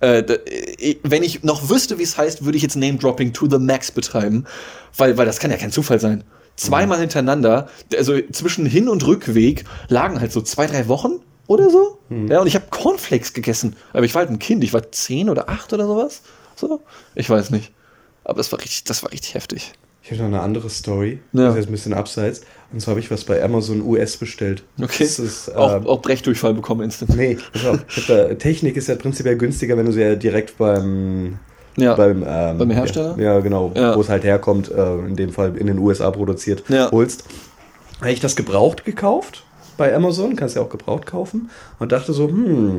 Wenn ich noch wüsste, wie es heißt, würde ich jetzt Name-Dropping to the max betreiben. Weil das kann ja kein Zufall sein. 2-mal hintereinander, also zwischen Hin- und Rückweg lagen halt so 2, 3 Wochen oder so. Ja, und ich habe Cornflakes gegessen. Aber ich war halt ein Kind. Ich war 10 oder 8 oder sowas. So? Ich weiß nicht. Aber das war richtig heftig. Ich habe noch eine andere Story. Ja. Das ist jetzt ein bisschen abseits. Und zwar habe ich was bei Amazon US bestellt. Okay. Das ist, Auch Brechdurchfall bekommen instant. nee, pass auf. Technik ist ja prinzipiell günstiger, wenn du sie ja direkt beim Hersteller? Ja, genau. Ja. Wo es halt herkommt, in dem Fall in den USA produziert, Ja. holst. Habe ich das gebraucht gekauft bei Amazon, kannst ja auch gebraucht kaufen, und dachte so,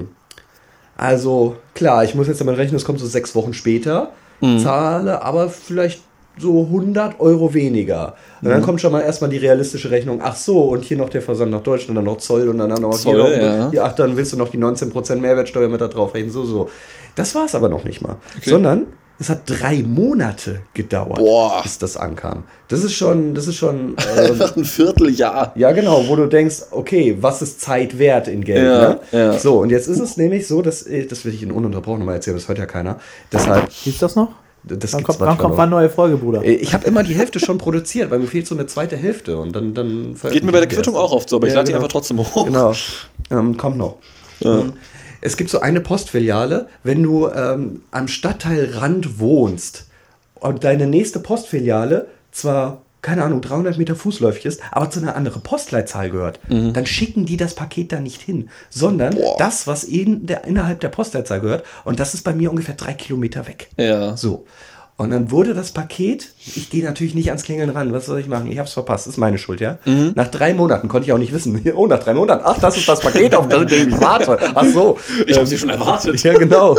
also klar, ich muss jetzt damit rechnen, es kommt so 6 Wochen später, zahle aber vielleicht so 100 Euro weniger. Und dann kommt schon mal erstmal die realistische Rechnung, ach so, und hier noch der Versand nach Deutschland, dann noch Zoll und dann noch Zoll, hier noch, ja. ja, ach, dann willst du noch die 19% Mehrwertsteuer mit da drauf rechnen, so. Das war es aber noch nicht mal. Sondern Es hat 3 Monate gedauert, Boah. bis das ankam. Das ist schon Einfach ein Vierteljahr. ja genau, wo du denkst, okay, was ist Zeit wert in Geld? Ja, Ne? ja. So, und jetzt ist es nämlich so, das will ich in ununterbrochen nochmal erzählen, das hört ja keiner. Deshalb, Gibt's das noch? das Wann gibt's kommt manchmal mal eine neue Folge, Bruder? Ich habe immer die Hälfte schon produziert, weil mir fehlt so eine zweite Hälfte und dann Geht mir bei der Quittung auch oft so, aber ich Ja, lade die genau. einfach trotzdem hoch. Genau, kommt noch. Es gibt so eine Postfiliale, wenn du am Stadtteilrand wohnst und deine nächste Postfiliale zwar, keine Ahnung, 300 Meter fußläufig ist, aber zu einer anderen Postleitzahl gehört, dann schicken die das Paket da nicht hin, sondern das, was innerhalb der Postleitzahl gehört, und das ist bei mir ungefähr 3 Kilometer weg. Ja. So. Und dann wurde das Paket, ich gehe natürlich nicht ans Klingeln ran, was soll ich machen? Ich habe es verpasst, ist meine Schuld, ja? Nach 3 Monaten konnte ich auch nicht wissen, oh, nach 3 Monaten, ach, das ist das Paket, auf das ich warte. Ach so. Ich habe sie schon erwartet. Ja, genau.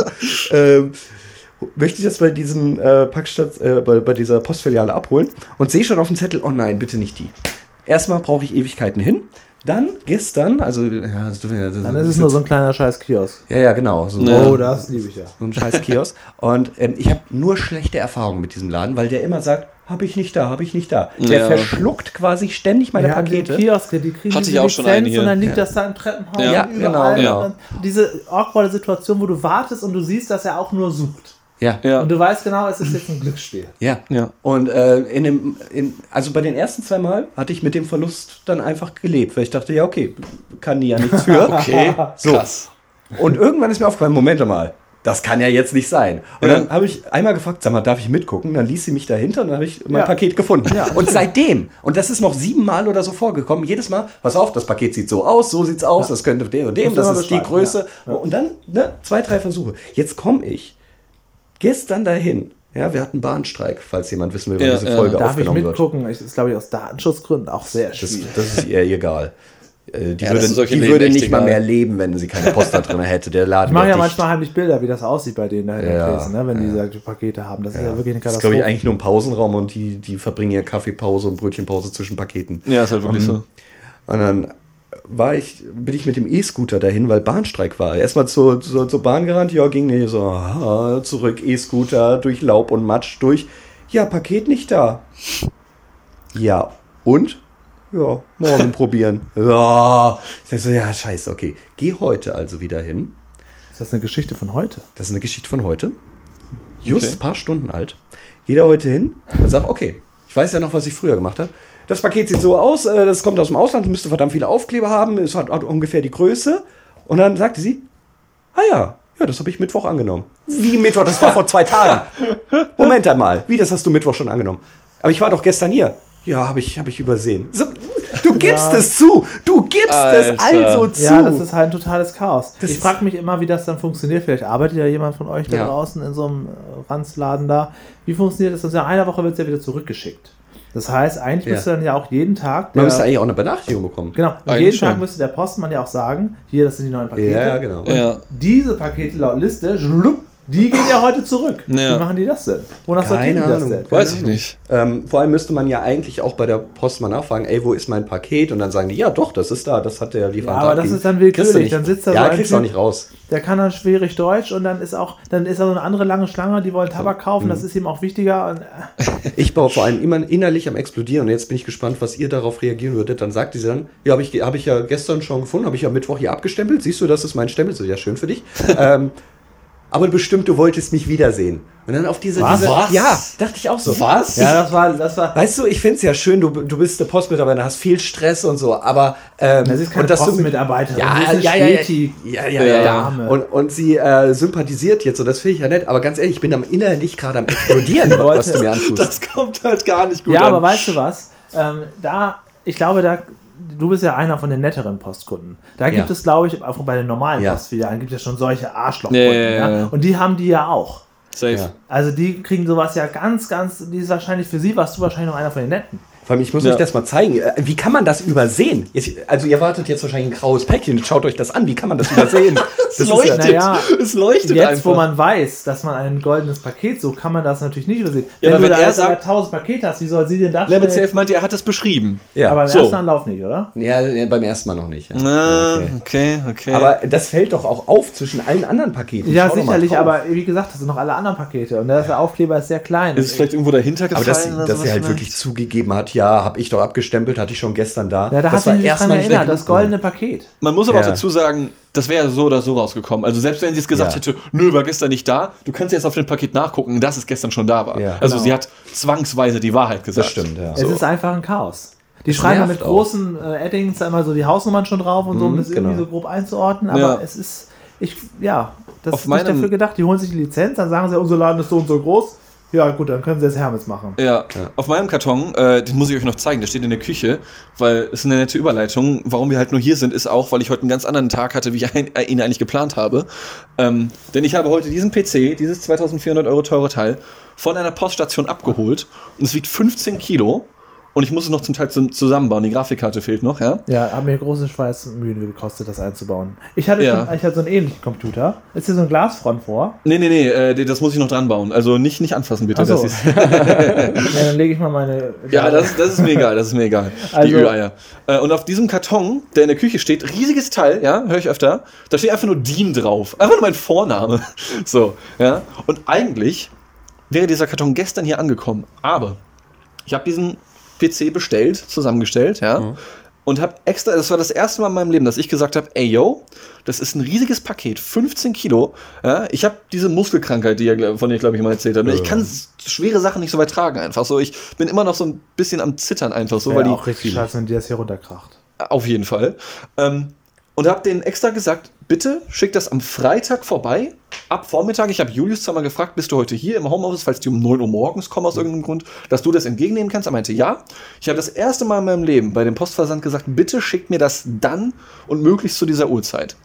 Möchte ich das bei diesem bei dieser Postfiliale abholen und sehe schon auf dem Zettel, oh nein, bitte nicht die. Erstmal brauche ich Ewigkeiten hin. Dann gestern, also ja, Dann ist es nur so ein kleiner scheiß Kiosk. ja, genau. So, Oh, das liebe ich ja. so ein scheiß Kiosk. Und ich habe nur schlechte Erfahrungen mit diesem Laden, weil der immer sagt, habe ich nicht da, habe ich nicht da. Der Ja. verschluckt quasi ständig meine Ja, die Pakete. Kioske, die kriegen Hatte ich diese auch schon einen Lizenz hier. und dann liegt das da im Treppenhaus Ja, und überall. genau. Und dann diese awkwarde Situation, wo du wartest und du siehst, dass er auch nur sucht. Ja. Ja. Und du weißt genau, es ist jetzt ein Glücksspiel. Ja. Ja. Und also bei den ersten 2 Mal hatte ich mit dem Verlust dann einfach gelebt, weil ich dachte, ja, okay, kann die ja nichts für. Okay, So. krass. Und irgendwann ist mir aufgefallen, Moment mal, das kann ja jetzt nicht sein. Und dann habe ich einmal gefragt, sag mal, darf ich mitgucken? Dann ließ sie mich dahinter und dann habe ich mein Ja. Paket gefunden. Und seitdem, und das ist noch 7 Mal oder so vorgekommen, jedes Mal, pass auf, das Paket sieht so aus, so sieht's aus, das könnte dem und dem, Musst das immer ist die beschreiben, Größe. Und dann 2, 3 Versuche. Jetzt komme ich gestern dahin. Ja, wir hatten Bahnstreik, falls jemand wissen will, wann Ja, diese Folge Darf ich aufgenommen wird. mitgucken? Das ist, glaube ich, aus Datenschutzgründen auch sehr Das, schwierig. das ist ihr egal. Die Ja, das ist solche die Leben würde echt nicht mal egal. mehr leben, wenn sie keine Post da drin hätte. Der Laden Ich mache ja wäre dicht. manchmal heimlich Bilder, wie das aussieht bei denen da in Ja, den Dresden, ne? Wenn die solche Pakete haben. Das ist ja wirklich eine Das ist, glaube Katastrophe. ich, eigentlich nur ein Pausenraum und die verbringen ja Kaffeepause und Brötchenpause zwischen Paketen. Ja, ist halt wirklich so. Und dann bin ich mit dem E-Scooter dahin, weil Bahnstreik war. Erstmal zur Bahn gerannt, ja, ging nicht so, zurück, E-Scooter, durch Laub und Matsch, durch. Ja, Paket nicht da. Ja, und? Ja, morgen probieren. Ja, ich sag so, ja, scheiße, okay. Geh heute also wieder hin. Ist das eine Geschichte von heute? Das ist eine Geschichte von heute. Just Okay. ein paar Stunden alt. Geh da heute hin und sag, okay, ich weiß ja noch, was ich früher gemacht habe. Das Paket sieht so aus, das kommt aus dem Ausland, müsste verdammt viele Aufkleber haben, es hat ungefähr die Größe. Und dann sagte sie, ja, das habe ich Mittwoch angenommen. Wie Mittwoch? Das war vor 2 Tagen. Moment einmal, wie, das hast du Mittwoch schon angenommen? Aber ich war doch gestern hier. Ja, habe ich übersehen. So, du gibst es zu. Du gibst es Alter. also zu. Ja, das ist halt ein totales Chaos. Das Ich ist- frage mich immer, wie das dann funktioniert. Vielleicht arbeitet ja jemand von euch da Ja. draußen in so einem Ranzladen da. Wie funktioniert das? Das ist ja einer Woche wird es ja wieder zurückgeschickt. Das heißt, eigentlich Ja. müsste dann ja auch jeden Tag. Man müsste eigentlich auch eine Benachrichtigung bekommen. Genau, und Eigentlich jeden Tag schon. müsste der Postmann ja auch sagen, hier, das sind die neuen Pakete. Ja, genau. Ja. Diese Pakete laut Liste, die gehen ja heute zurück. Ja. Wie machen die das denn? Wonach sortieren Keine die das Ahnung. denn? Weiß ich nicht. Vor allem müsste man ja eigentlich auch bei der Post mal nachfragen, ey, wo ist mein Paket? Und dann sagen die, ja doch, das ist da, das hat der Lieferant. Ja, aber das abgegeben. ist dann Kriegst du willkürlich. nicht. Dann sitzt da ja, so ein kriegst du auch Typ, nicht raus. der kann dann schwierig Deutsch und dann ist da so eine andere lange Schlange, die wollen Tabak kaufen, das ist ihm auch wichtiger. Und, Ich war vor allem immer innerlich am Explodieren und jetzt bin ich gespannt, was ihr darauf reagieren würdet. Dann sagt sie dann, ja, habe ich ja gestern schon gefunden, habe ich ja Mittwoch hier abgestempelt. Siehst du, das ist mein Stempel. So, ja, schön für dich. Aber bestimmt, du wolltest mich wiedersehen. Und dann auf diese... Was? Ja, dachte ich auch so. Was? ja, das war. Weißt du, ich finde es ja schön, du bist der Postmitarbeiter, hast viel Stress und so, aber... Das ist keine und dass du mit- Postmitarbeiterin, Ja, das ist eine ja. Späti. Ja. Dame. Und sie sympathisiert jetzt und das finde ich ja nett, aber ganz ehrlich, ich bin am innerlich gerade am explodieren, was du mir antust. Das kommt halt gar nicht gut Ja, an. aber weißt du was? Ich glaube, du bist ja einer von den netteren Postkunden. Da gibt Ja. es, glaube ich, auch bei den normalen Ja. Postfilialen gibt es ja schon solche Arschlochkunden. Ja. Und die haben die ja auch. Safe. Ja. Also die kriegen sowas ja ganz, die ist wahrscheinlich für sie, warst du wahrscheinlich noch einer von den Netten. Vor allem, ich muss euch das mal zeigen. Wie kann man das übersehen? Also ihr wartet jetzt wahrscheinlich ein graues Päckchen. Schaut euch das an. Wie kann man das übersehen? Es leuchtet. Naja, Es leuchtet jetzt, einfach. wo man weiß, dass man ein goldenes Paket sucht, kann man das natürlich nicht übersehen. Ja, wenn aber du da wenn er jetzt sagt- 1000 Pakete hast, wie soll sie denn das Level 12 meinte, er hat das beschrieben. Ja, Aber im So. ersten Anlauf nicht, oder? ja, beim ersten Mal noch nicht. Ja. Ah, okay. Aber das fällt doch auch auf zwischen allen anderen Paketen. Ja, Schau doch mal sicherlich, drauf. aber wie gesagt, das sind noch alle anderen Pakete und der Aufkleber ist sehr klein. ist es vielleicht irgendwo dahinter Aber gefallen? dass er halt wirklich zugegeben hat, ja, habe ich doch abgestempelt, hatte ich schon gestern da. ja, da das hat mich dran erstmal nicht erinnert, das genug. goldene Paket. Man muss aber auch Ja. dazu sagen, das wäre so oder so rausgekommen. Also selbst wenn sie es gesagt Ja. hätte, nö, war gestern nicht da, du kannst jetzt auf dem Paket nachgucken, dass es gestern schon da war. Ja. Also Genau. sie hat zwangsweise die Wahrheit gesagt. Das stimmt, ja. Es ist einfach ein Chaos. Die schreiben ja mit nervt auch. großen Addings da immer so die Hausnummern schon drauf und so, um das irgendwie genau. so grob einzuordnen, aber Ja. es ist, das Auf ist nicht meinem- dafür gedacht, die holen sich die Lizenz, dann sagen sie, unser Laden ist so und so groß, ja gut, dann können sie jetzt Hermes machen. Ja, auf meinem Karton, den muss ich euch noch zeigen, der steht in der Küche, weil es ist eine nette Überleitung. Warum wir halt nur hier sind, ist auch, weil ich heute einen ganz anderen Tag hatte, wie ich ihn eigentlich geplant habe. Denn ich habe heute diesen PC, dieses 2400 € teure Teil, von einer Poststation abgeholt und es wiegt 15 Kilo. Und ich muss es noch zum Teil zusammenbauen. Die Grafikkarte fehlt noch, ja. Ja, hat mir große Schweißmühen gekostet, das einzubauen. Ich hatte Ja. ich hatte so einen ähnlichen Computer. Ist hier so ein Glasfront vor? Nee, das muss ich noch dran bauen. Also nicht anfassen, bitte. Ach so. Das ist, Ja, dann lege ich mal meine... ja, das ist mir egal, das ist mir egal. Die Also- Ü-Eier. Und auf diesem Karton, der in der Küche steht, riesiges Teil, ja, höre ich öfter, da steht einfach nur Dean drauf. Einfach nur mein Vorname. So, ja. Und eigentlich wäre dieser Karton gestern hier angekommen. Aber ich habe diesen PC bestellt, zusammengestellt, ja. Und habe extra, das war das erste Mal in meinem Leben, dass ich gesagt habe, ey, yo, das ist ein riesiges Paket, 15 Kilo. Ja, ich habe diese Muskelkrankheit, von der ich, glaube ich, mal erzählt habe. Ich kann schwere Sachen nicht so weit tragen einfach so. Ich bin immer noch so ein bisschen am Zittern einfach so, weil Ja, die auch richtig scheiße, wenn dir das hier runterkracht. auf jeden Fall. Und habe denen extra gesagt, bitte schick das am Freitag vorbei, ab Vormittag. Ich habe Julius zwar mal gefragt, bist du heute hier im Homeoffice, falls die um 9 Uhr morgens kommen aus irgendeinem Grund, dass du das entgegennehmen kannst. Er meinte, ja. Ich habe das erste Mal in meinem Leben bei dem Postversand gesagt, bitte schickt mir das dann und möglichst zu dieser Uhrzeit.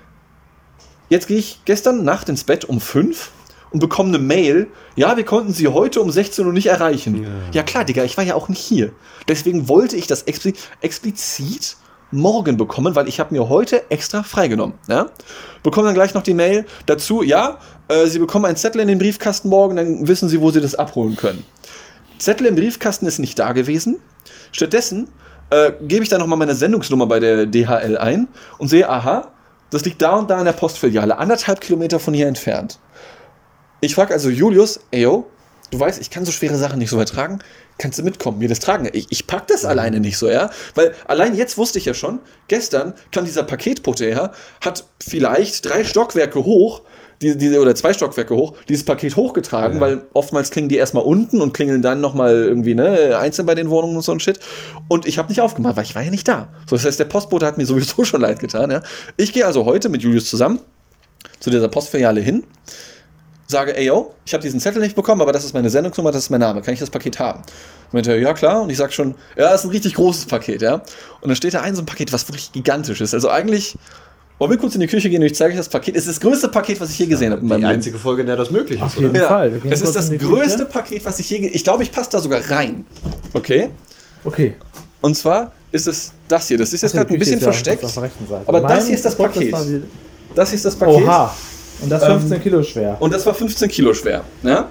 Jetzt gehe ich gestern Nacht ins Bett um 5 und bekomme eine Mail, ja, wir konnten sie heute um 16 Uhr nicht erreichen. Ja klar, Digga, ich war ja auch nicht hier. Deswegen wollte ich das explizit morgen bekommen, weil ich habe mir heute extra freigenommen. Ja? Bekommen dann gleich noch die Mail dazu, ja, Sie bekommen einen Zettel in den Briefkasten morgen, dann wissen Sie, wo Sie das abholen können. Zettel im Briefkasten ist nicht da gewesen. Stattdessen gebe ich dann nochmal meine Sendungsnummer bei der DHL ein und sehe, aha, das liegt da und da in der Postfiliale, 1,5 Kilometer von hier entfernt. Ich frage also Julius, ey yo, du weißt, ich kann so schwere Sachen nicht so weit tragen, kannst du mitkommen, mir das tragen? Ich pack das alleine nicht so, ja? Weil allein jetzt wusste ich ja schon, gestern kam dieser Paketbote her, hat vielleicht 3 Stockwerke hoch, oder 2 Stockwerke hoch, dieses Paket hochgetragen, weil oftmals klingen die erstmal unten und klingeln dann nochmal irgendwie, ne, einzeln bei den Wohnungen und so ein Shit. Und ich habe nicht aufgemacht, weil ich war ja nicht da. So, das heißt, der Postbote hat mir sowieso schon leid getan, ja? Ich gehe also heute mit Julius zusammen zu dieser Postfiliale hin, sage, ey yo, ich habe diesen Zettel nicht bekommen, aber das ist meine Sendungsnummer, das ist mein Name, kann ich das Paket haben? Und meinte er, ja klar, und ich sage schon, ja, das ist ein richtig großes Paket, ja. Und dann steht da so ein Paket, was wirklich gigantisch ist. Also eigentlich, wollen wir kurz in die Küche gehen und ich zeige euch das Paket. Es ist das größte Paket, was ich je gesehen habe in meinem Die Leben. einzige Folge, in der das möglich ist, Auf jeden oder? Fall. Wir gehen Es ist kurz das in die größte Küche. Paket, was ich je ich glaube, ich passe da sogar rein. Okay? Okay. Und zwar ist es das hier. Das ist jetzt Ach, die gerade ein Küche bisschen ist ja versteckt. auf der rechten Seite. Aber das Mein hier ist das Spot, Paket. war wieder- Das hier ist das Paket. Oha. Und das 15 Kilo schwer. Und das war 15 Kilo schwer. Ja?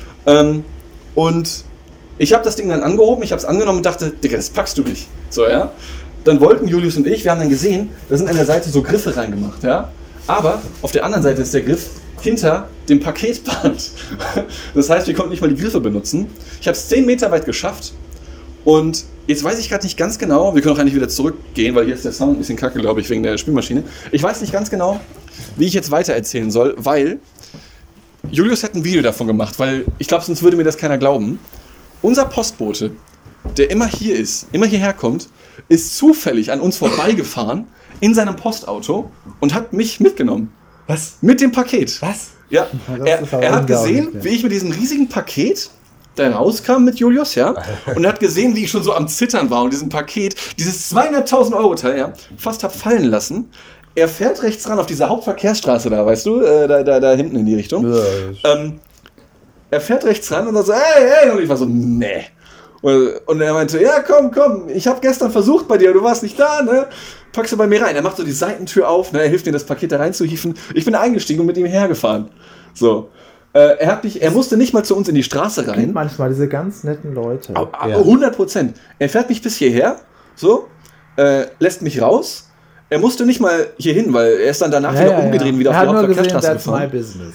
Und ich habe das Ding dann angehoben, ich habe es angenommen und dachte, Digga, das packst du nicht. So, ja. Dann wollten Julius und ich, wir haben dann gesehen, da sind an der Seite so Griffe reingemacht, ja. Aber auf der anderen Seite ist der Griff hinter dem Paketband. Das heißt, wir konnten nicht mal die Griffe benutzen. Ich habe es 10 Meter weit geschafft und jetzt weiß ich gerade nicht ganz genau, wir können auch eigentlich wieder zurückgehen, weil hier ist der Sound ein bisschen kacke, glaube ich, wegen der Spülmaschine. Ich weiß nicht ganz genau, wie ich jetzt weiter erzählen soll, weil Julius hat ein Video davon gemacht, weil ich glaube, sonst würde mir das keiner glauben. Unser Postbote, der immer hier ist, immer hierher kommt, ist zufällig an uns vorbeigefahren in seinem Postauto und hat mich mitgenommen. Was? Mit dem Paket. Was? Ja, Das ist aber er hat unglaublich, gesehen, ja. wie ich mit diesem riesigen Paket da rauskam mit Julius, ja, und er hat gesehen, wie ich schon so am Zittern war und diesem Paket, dieses 200.000 € Teil, ja, fast hab fallen lassen. Er fährt rechts ran auf dieser Hauptverkehrsstraße da, weißt du, da hinten in die Richtung. Er fährt rechts ran und dann so, hey, und ich war so, nee. Und er meinte, ja, komm, ich habe gestern versucht bei dir, du warst nicht da, ne? Packst du bei mir rein. Er macht so die Seitentür auf, ne? Er hilft mir, das Paket da reinzuhieven. Ich bin eingestiegen und mit ihm hergefahren. So. Er musste nicht mal zu uns in die Straße rein. Gibt manchmal diese ganz netten Leute. 100%. Er fährt mich bis hierher, so, lässt mich raus. Er musste nicht mal hier hin, weil er ist dann danach wieder umgedreht und wieder auf die Hauptverkehrsstraße gefahren.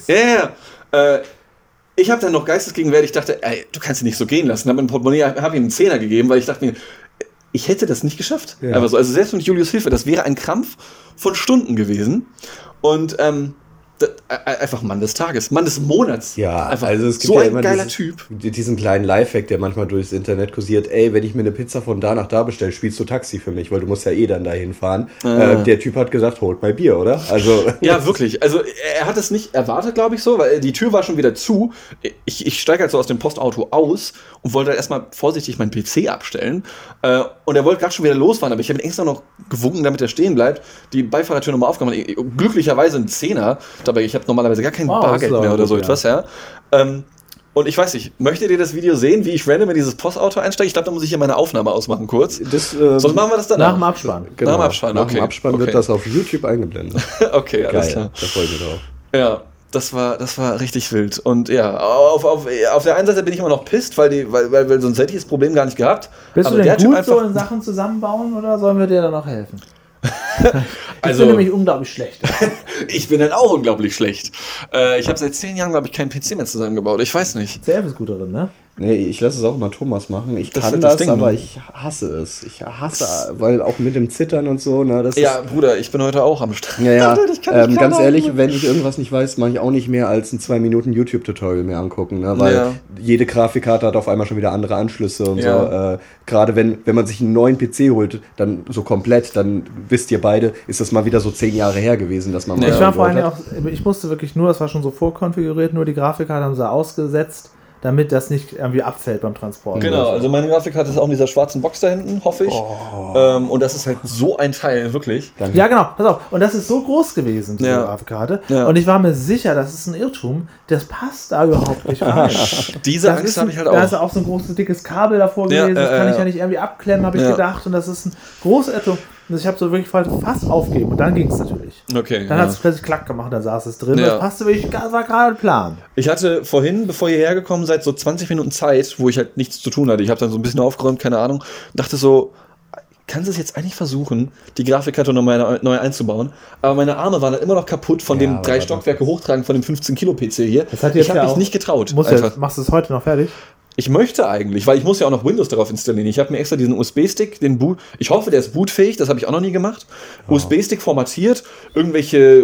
Ich habe dann noch geistesgegenwärtig dachte, ey, du kannst ihn nicht so gehen lassen. Habe ihm einen Zehner gegeben, weil ich dachte mir, ich hätte das nicht geschafft. Ja. Einfach so. Also selbst mit Julius Hilfe, das wäre ein Krampf von Stunden gewesen. Und einfach Mann des Tages, Mann des Monats. Ja, einfach also es gibt so ja ein immer geiler Typ. Diesen kleinen Lifehack, der manchmal durchs Internet kursiert. Ey, wenn ich mir eine Pizza von da nach da bestelle, spielst du Taxi für mich, weil du musst ja dann dahin fahren. Der Typ hat gesagt, holt mal Bier, oder? Also ja, wirklich. Also er hat es nicht erwartet, glaube ich so, weil die Tür war schon wieder zu. Ich steige halt so aus dem Postauto aus und wollte halt erstmal vorsichtig meinen PC abstellen. Und er wollte gerade schon wieder losfahren, aber ich habe ihn extra noch gewunken, damit er stehen bleibt. Die Beifahrertür nochmal aufgemacht. Glücklicherweise ein Zehner. Dabei, ich habe normalerweise gar kein Bargeld mehr oder so etwas, ja. Und ich weiß nicht, möchtet ihr das Video sehen, wie ich random in dieses Postauto einsteige? Ich glaube, da muss ich hier meine Aufnahme ausmachen kurz. Sonst machen wir das danach. Nach dem Abspann. Genau. Nach dem Abspann wird das auf YouTube eingeblendet. Okay, alles klar. Da freue ich mich drauf. Ja, das war richtig wild. Und ja, auf der einen Seite bin ich immer noch pisst, weil sonst hätte ich das Problem gar nicht gehabt. Bist aber du denn der gut Typ so in Sachen zusammenbauen oder sollen wir dir da noch helfen? Ich bin nämlich unglaublich schlecht. Ich bin dann auch unglaublich schlecht. Ich habe seit 10 Jahren, glaube ich, keinen PC mehr zusammengebaut. Ich weiß nicht. CF ist gut darin, ne? Nee, ich lasse es auch immer Thomas machen. Ich Das kann ist das das, Ding, aber ne? ich hasse es. Weil auch mit dem Zittern und so, ne, das Ja, Bruder, ich bin heute auch am Start. Ja. Ich kann Ganz auch ehrlich, nicht. wenn ich irgendwas nicht weiß, mache ich auch nicht mehr als ein 2 Minuten YouTube-Tutorial mir angucken, ne? Weil jede Grafikkarte hat auf einmal schon wieder andere Anschlüsse und so. Gerade wenn man sich einen neuen PC holt, dann so komplett, dann wisst ihr beide, ist das mal wieder so 10 Jahre her gewesen, dass man mal. Ich war vor allem auch, ich musste wirklich nur, das war schon so vorkonfiguriert, nur die Grafikkarte haben sie ausgesetzt, damit das nicht irgendwie abfällt beim Transport. Genau, also meine Grafikkarte ist auch in dieser schwarzen Box da hinten, hoffe ich. Und das ist halt so ein Teil, wirklich. Danke. Ja, genau, pass auf. Und das ist so groß gewesen, diese Grafikkarte. Ja. Und ich war mir sicher, das ist ein Irrtum, das passt da überhaupt nicht rein. Diese Angst habe ich halt auch. Da ist auch so ein großes, dickes Kabel davor gewesen, das kann ich ja nicht irgendwie abklemmen, habe ich gedacht. Und das ist ein großer Irrtum. Und ich habe so wirklich fast aufgegeben. Und dann ging es natürlich. Okay. Dann hat es plötzlich Klack gemacht, dann saß es drin. Das passte wirklich, war gerade ein Plan. Ich hatte vorhin, bevor ihr hergekommen seid, so 20 Minuten Zeit, wo ich halt nichts zu tun hatte. Ich habe dann so ein bisschen aufgeräumt, keine Ahnung. Dachte so, kannst du es jetzt eigentlich versuchen, die Grafikkarte nochmal neu einzubauen? Aber meine Arme waren dann immer noch kaputt von dem 3 Stockwerke Hochtragen von dem 15 Kilo PC hier. Ich habe mich nicht getraut. Machst du es heute noch fertig? Ich möchte eigentlich, weil ich muss ja auch noch Windows darauf installieren. Ich habe mir extra diesen USB-Stick, ich hoffe, der ist bootfähig, das habe ich auch noch nie gemacht. USB-Stick formatiert, irgendwelche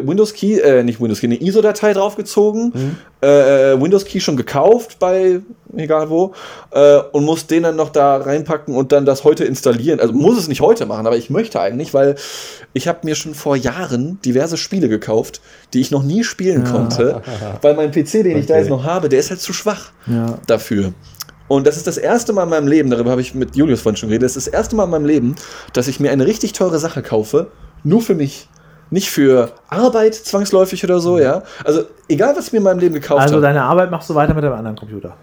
eine ISO-Datei draufgezogen, Windows-Key schon gekauft bei egal wo und muss den dann noch da reinpacken und dann das heute installieren. Also muss es nicht heute machen, aber ich möchte eigentlich, weil ich habe mir schon vor Jahren diverse Spiele gekauft, die ich noch nie spielen konnte, weil mein PC, den ich da jetzt noch habe, der ist halt zu schwach dafür. Und das ist das erste Mal in meinem Leben, darüber habe ich mit Julius vorhin schon geredet, das ist das erste Mal in meinem Leben, dass ich mir eine richtig teure Sache kaufe, nur für mich. Nicht für Arbeit zwangsläufig oder so, ja. Also egal, was ich mir in meinem Leben gekauft habe. Also deine Arbeit machst du weiter mit einem anderen Computer?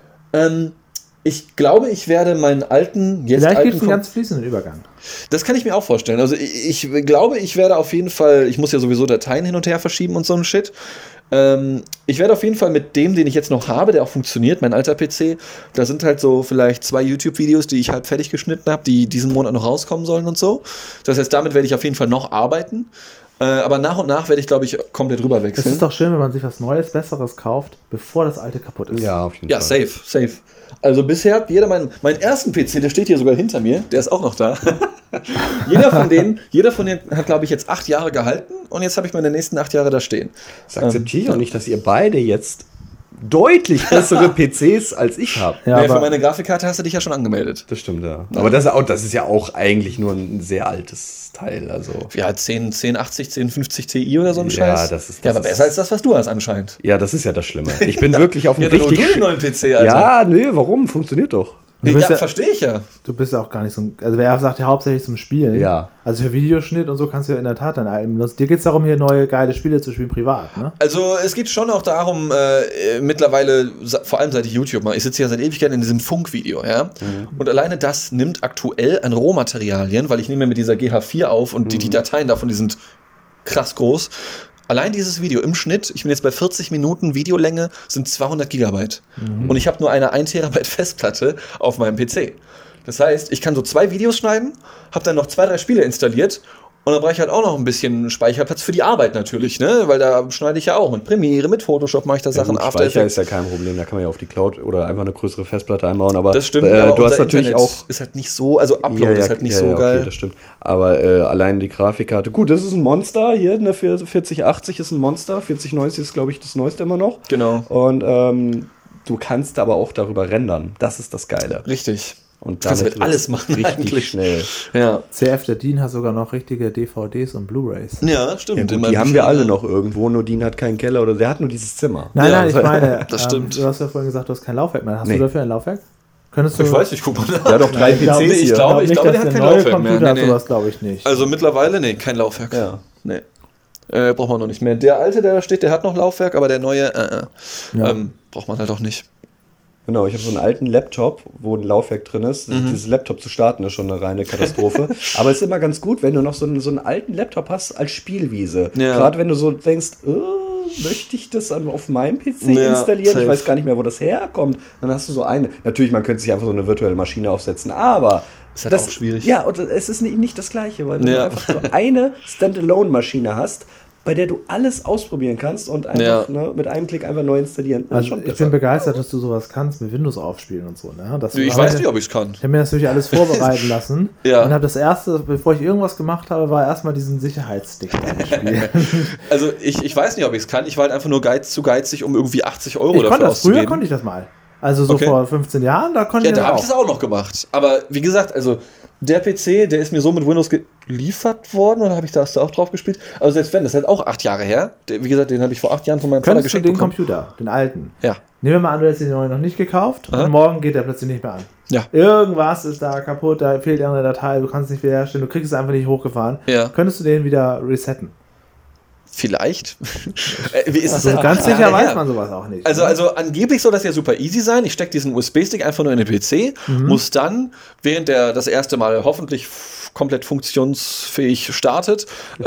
Ich glaube, ich werde meinen alten... Vielleicht gibt es einen ganz fließenden Übergang. Das kann ich mir auch vorstellen. Also ich glaube, ich werde auf jeden Fall... Ich muss ja sowieso Dateien hin und her verschieben und so ein Shit. Ich werde auf jeden Fall mit dem, den ich jetzt noch habe, der auch funktioniert, mein alter PC, da sind halt so vielleicht 2 YouTube-Videos, die ich halb fertig geschnitten habe, die diesen Monat noch rauskommen sollen und so. Das heißt, damit werde ich auf jeden Fall noch arbeiten. Aber nach und nach werde ich, glaube ich, komplett rüber wechseln. Es ist doch schön, wenn man sich was Neues, Besseres kauft, bevor das alte kaputt ist. Ja, auf jeden Fall. Ja, safe. Also bisher hat jeder meinen ersten PC, der steht hier sogar hinter mir, der ist auch noch da. jeder von denen hat, glaube ich, jetzt 8 Jahre gehalten und jetzt habe ich meine nächsten 8 Jahre da stehen. Das akzeptiere ich auch nicht, dass ihr beide jetzt deutlich bessere PCs als ich habe. Ja, für meine Grafikkarte hast du dich ja schon angemeldet. Das stimmt, ja. Aber das ist ja auch eigentlich nur ein sehr altes Teil. Also. Ja, 1080, 1050 Ti oder so ein Scheiß. Das ist aber besser als das, was du hast anscheinend. Ja, das ist ja das Schlimme. Ich bin wirklich auf einem richtig... neuen PC, Alter. Ja, nee, warum? Funktioniert doch. Du bist Ja, verstehe ich ja. Du bist ja auch gar nicht so ein, also wer sagt ja hauptsächlich zum Spielen. Ja. Also für Videoschnitt und so kannst du ja in der Tat deine Alben benutzen. Dir geht es darum, hier neue geile Spiele zu spielen, privat, ne? Also es geht schon auch darum, mittlerweile, vor allem seit ich YouTube mache, ich sitze ja seit Ewigkeiten in diesem Funkvideo, ja. Und alleine das nimmt aktuell an Rohmaterialien, weil ich nehme mit dieser GH4 auf und die Dateien davon, die sind krass groß. Allein dieses Video im Schnitt, ich bin jetzt bei 40 Minuten Videolänge, sind 200 Gigabyte. Und ich habe nur eine 1 Terabyte Festplatte auf meinem PC. Das heißt, ich kann so 2 Videos schneiden, habe dann noch 2, 3 Spiele installiert und dann brauche ich halt auch noch ein bisschen Speicherplatz für die Arbeit natürlich, ne? Weil da schneide ich ja auch mit Premiere, mit Photoshop mache ich da Sachen. After Speicher ist ja kein Problem, da kann man ja auf die Cloud oder einfach eine größere Festplatte einbauen. Aber das stimmt, aber du hast natürlich Internet auch... ist halt nicht so, also Upload ist halt nicht so geil. Okay, das stimmt. Aber allein die Grafikkarte, gut, das ist ein Monster hier, eine 4080 ist ein Monster, 4090 ist, glaube ich, das neueste immer noch. Genau. Und du kannst aber auch darüber rendern, das ist das Geile. Richtig. Und kannst damit damit alles machen richtig eigentlich. schnell. Ja. CF der Dean hat sogar noch richtige DVDs und Blu-Rays. Ja, stimmt. Ja, gut, die haben wir alle noch irgendwo, nur Dean hat keinen Keller oder der hat nur dieses Zimmer. Nein, ich meine, das stimmt. Du hast ja vorhin gesagt, du hast kein Laufwerk mehr. Hast Nee. du dafür ein Laufwerk? Könntest du, Ich weiß nicht, guck mal nach. Der hat doch 3 PCs glaube, hier. ich glaube, nicht, der dass hat der kein neue Laufwerk mehr. Computer hat Nee, nee. sowas, glaube ich nicht. Also mittlerweile, nee, kein Laufwerk. Ja. Nee. Braucht man noch nicht mehr. Der alte, der da steht, der hat noch Laufwerk, aber der neue, Ja. braucht man halt auch nicht. Genau, ich habe so einen alten Laptop, wo ein Laufwerk drin ist. Dieses Laptop zu starten ist schon eine reine Katastrophe. Aber es ist immer ganz gut, wenn du noch so einen alten Laptop hast als Spielwiese. Ja. Gerade wenn du so denkst, möchte ich das auf meinem PC Ja, installieren? safe. Ich weiß gar nicht mehr, wo das herkommt. Dann hast du so eine. Natürlich, man könnte sich einfach so eine virtuelle Maschine aufsetzen, aber Ist halt auch schwierig. Ja, und es ist nicht das Gleiche, weil du Ja. einfach so eine Standalone-Maschine hast, bei der du alles ausprobieren kannst und einfach mit einem Klick einfach neu installieren. Das ist Also schon ich besser. bin begeistert, dass du sowas kannst, mit Windows aufspielen und so. Ne? Das Ich weiß nicht, ob ich es kann. Ich habe mir das natürlich alles vorbereiten lassen Ja. und habe das erste, bevor ich irgendwas gemacht habe, war erstmal diesen Sicherheitsstick einspielen. Also ich weiß nicht, ob ich es kann. Ich war halt einfach nur zu geizig, um irgendwie 80 Euro Ich dafür konnte das, früher auszugeben. konnte ich das mal. Also so Okay. vor 15 Jahren, da konnte Ja, ich da das habe ich das auch noch gemacht. Aber wie gesagt, also der PC, der ist mir so mit Windows geliefert worden oder habe ich da auch drauf gespielt? Also selbst wenn, das ist halt auch 8 Jahre her. Wie gesagt, den habe ich vor 8 Jahren von meinem Vater Könntest du geschenkt den bekommen. Computer, den alten, Ja. nehmen wir mal an, du hättest den neuen noch nicht gekauft Aha. und morgen geht der plötzlich nicht mehr an. Ja. Irgendwas ist da kaputt, da fehlt irgendeine Datei, du kannst es nicht wiederherstellen, du kriegst es einfach nicht hochgefahren. Ja. Könntest du den wieder resetten? Vielleicht. Wie ist es Also denn? ganz 8 sicher Jahre weiß her? man sowas auch nicht. Also angeblich soll das ja super easy sein. Ich stecke diesen USB-Stick einfach nur in den PC, muss dann, während der das erste Mal hoffentlich komplett funktionsfähig startet,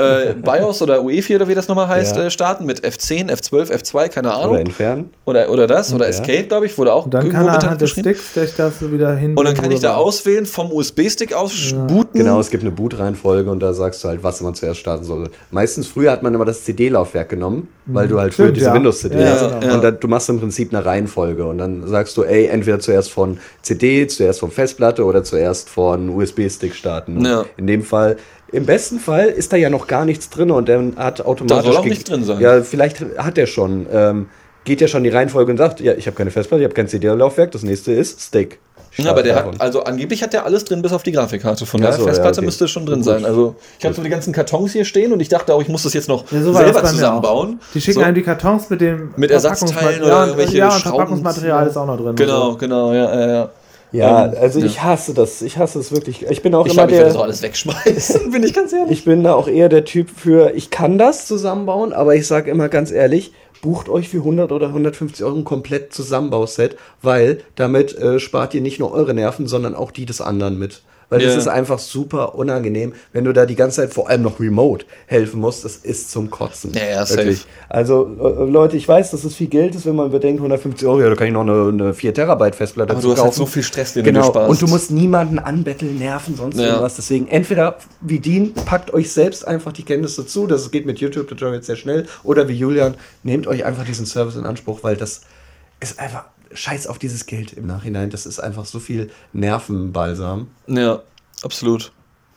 BIOS oder UEFI oder wie das nochmal heißt, Ja. starten mit F10, F12, F2, keine Ahnung. Oder entfernen. Oder das, oder Ja. Escape, glaube ich, wurde auch Und dann irgendwo kann er mit anhand des geschrieben. Sticks sich das so wieder hin. Und dann kann ich da auswählen, vom USB-Stick aus booten. Genau, es gibt eine Bootreihenfolge und da sagst du halt, was man zuerst starten soll. Meistens früher hat man immer das CD-Laufwerk genommen, weil du halt früher Stimmt, diese ja. Windows-CD Ja, hast. genau. Und dann, du machst im Prinzip eine Reihenfolge und dann sagst du, ey, entweder zuerst von CD, zuerst von Festplatte oder zuerst von USB-Stick starten. Ja. In dem Fall, im besten Fall ist da ja noch gar nichts drin und dann hat automatisch... Da soll auch nichts drin sein. Ja, vielleicht hat er schon... geht ja schon die Reihenfolge und sagt, ja, ich habe keine Festplatte, ich habe kein CD-Laufwerk, das nächste ist Stick. Ja, aber der Davon. hat, also angeblich hat der alles drin, bis auf die Grafikkarte. Von Ach der so, Festplatte ja, okay. müsste schon drin Gut. sein. Also ich habe so die ganzen Kartons hier stehen und ich dachte auch, ich muss das jetzt noch Ja, so war das selber bei mir zusammenbauen. auch. Die schicken So. einem die Kartons mit dem Mit Ersatzteilen Verpackungsma- oder ja, irgendwelche ja, und Schrauben- Verpackungsmaterial ist auch noch drin. Genau, ja. Ja, also ich hasse das. Ich hasse es wirklich. Ich bin auch Ich immer glaube, ich werde das auch der. alles wegschmeißen, bin ich ganz ehrlich. Ich bin da auch eher der Typ für, ich kann das zusammenbauen, aber ich sage immer ganz ehrlich, bucht euch für 100 oder 150 Euro ein komplett Zusammenbauset, weil damit spart ihr nicht nur eure Nerven, sondern auch die des anderen mit. Weil Ja. das ist einfach super unangenehm, wenn du da die ganze Zeit vor allem noch remote helfen musst. Das ist zum Kotzen. Ja, safe. Wirklich. Also Leute, ich weiß, dass es viel Geld ist, wenn man bedenkt, 150 Euro, ja, da kann ich noch eine 4 Terabyte Festplatte Aber dazu du hast halt kaufen. so viel Stress, den du Genau, dir sparst. und du musst niemanden anbetteln, nerven, sonst Ja. irgendwas. Deswegen entweder wie Dean, packt euch selbst einfach die Kenntnisse zu, das geht mit YouTube-Tutorials sehr schnell, oder wie Julian, nehmt euch einfach diesen Service in Anspruch, weil das ist einfach scheiß auf dieses Geld im Nachhinein. Das ist einfach so viel Nervenbalsam. Ja, absolut.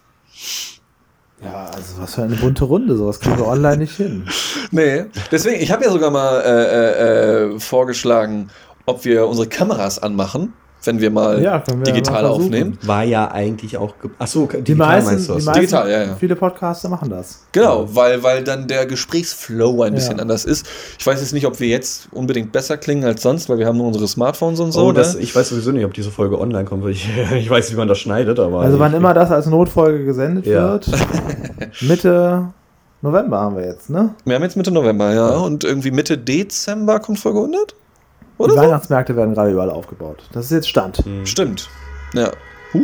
Ja, also was für eine bunte Runde, sowas kriegen wir online nicht hin. Nee, deswegen, ich habe ja sogar mal vorgeschlagen, ob wir unsere Kameras anmachen wenn wir mal können wir digital mal versuchen. aufnehmen. War ja eigentlich auch... Achso, Die meisten, Digital, ja. viele Podcaster machen das. Genau, weil dann der Gesprächsflow ein bisschen anders ist. Ich weiß jetzt nicht, ob wir jetzt unbedingt besser klingen als sonst, weil wir haben nur unsere Smartphones und so. Ich weiß sowieso nicht, ob diese Folge online kommt, weil ich weiß, wie man das schneidet. Aber Also wann immer das als Notfolge gesendet wird, Mitte November haben wir jetzt, ne? Wir haben jetzt Mitte November, ja. Und irgendwie Mitte Dezember kommt Folge 100? Oder Die so? Weihnachtsmärkte werden gerade überall aufgebaut. Das ist jetzt Stand. Stimmt. Ja. Huch.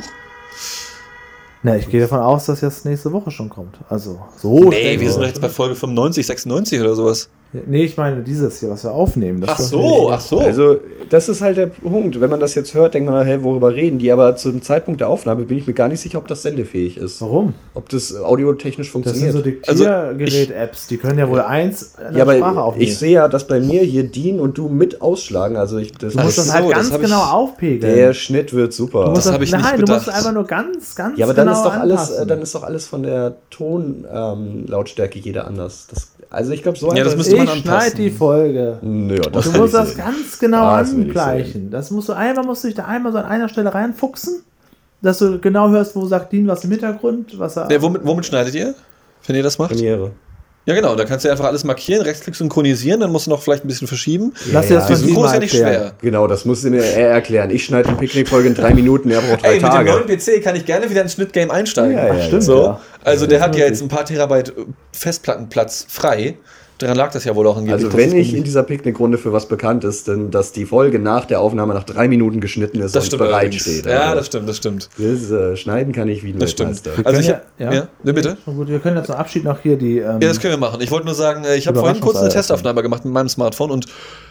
Ne, ich gehe davon aus, dass jetzt nächste Woche schon kommt. Also so. Nee, wir sind doch jetzt bei Folge 95, 96 oder sowas. Nee, ich meine dieses hier, was wir aufnehmen. Das Ach so. Also, das ist halt der Punkt. Wenn man das jetzt hört, denkt man, hey, worüber reden die? Aber zum Zeitpunkt der Aufnahme bin ich mir gar nicht sicher, ob das sendefähig ist. Warum? Ob das audiotechnisch Das funktioniert. sind so Diktiergerät-Apps. Die können ja wohl eins in Ja, der Sprache aber aufnehmen. ich sehe ja, dass bei mir hier Dean und du mit ausschlagen. Also Du musst das halt ganz genau aufpegeln. Der Schnitt wird super. Du musst Das hab ich nicht nein, du musst bedacht. einfach nur ganz Ja, aber dann genau ist doch alles, anpassen. dann ist doch alles von der Tonlautstärke jeder anders. Also ich glaube, so Ja, das einfach- müsste man Ich schneide anpassen. die Folge. Nö, das Du will musst ich das sehen. ganz genau Das will ich angleichen. Das musst du dich da einmal so an einer Stelle reinfuchsen, dass du genau hörst, wo sagt Dean was im Hintergrund, was er. Ja, womit schneidet ihr, wenn ihr das macht? Premiere. Ja, genau, da kannst du einfach alles markieren, rechtsklick synchronisieren, dann musst du noch vielleicht ein bisschen verschieben. Lass dir das Die von Dean Synchro ist mal ja nicht erklären. schwer. Genau, das musst du mir erklären. Ich schneide eine Picknickfolge in 3 Minuten, er braucht 3 Ey, mit dem Tage. neuen PC kann ich gerne wieder ins Schnittgame einsteigen. Ja, ja, Stimmt, So. ja. Also der hat ja wirklich. jetzt ein paar Terabyte Festplattenplatz frei. Daran lag das ja wohl auch angeblich. Also wenn ich in dieser Picknickrunde für was bekannt ist, dann dass die Folge nach der Aufnahme nach 3 Minuten geschnitten ist das und stimmt bereit allerdings. steht. Ja, Also, das stimmt, das stimmt. Schneiden kann ich wie ein Das stimmt. Weltmeister. Also ich können hab, ja, ne, bitte? Schon gut, wir können ja zum Abschied noch hier die. Ja, das können wir machen. Ich wollte nur sagen, ich habe vorhin kurz eine Überraschungseier. Testaufnahme gemacht mit meinem Smartphone und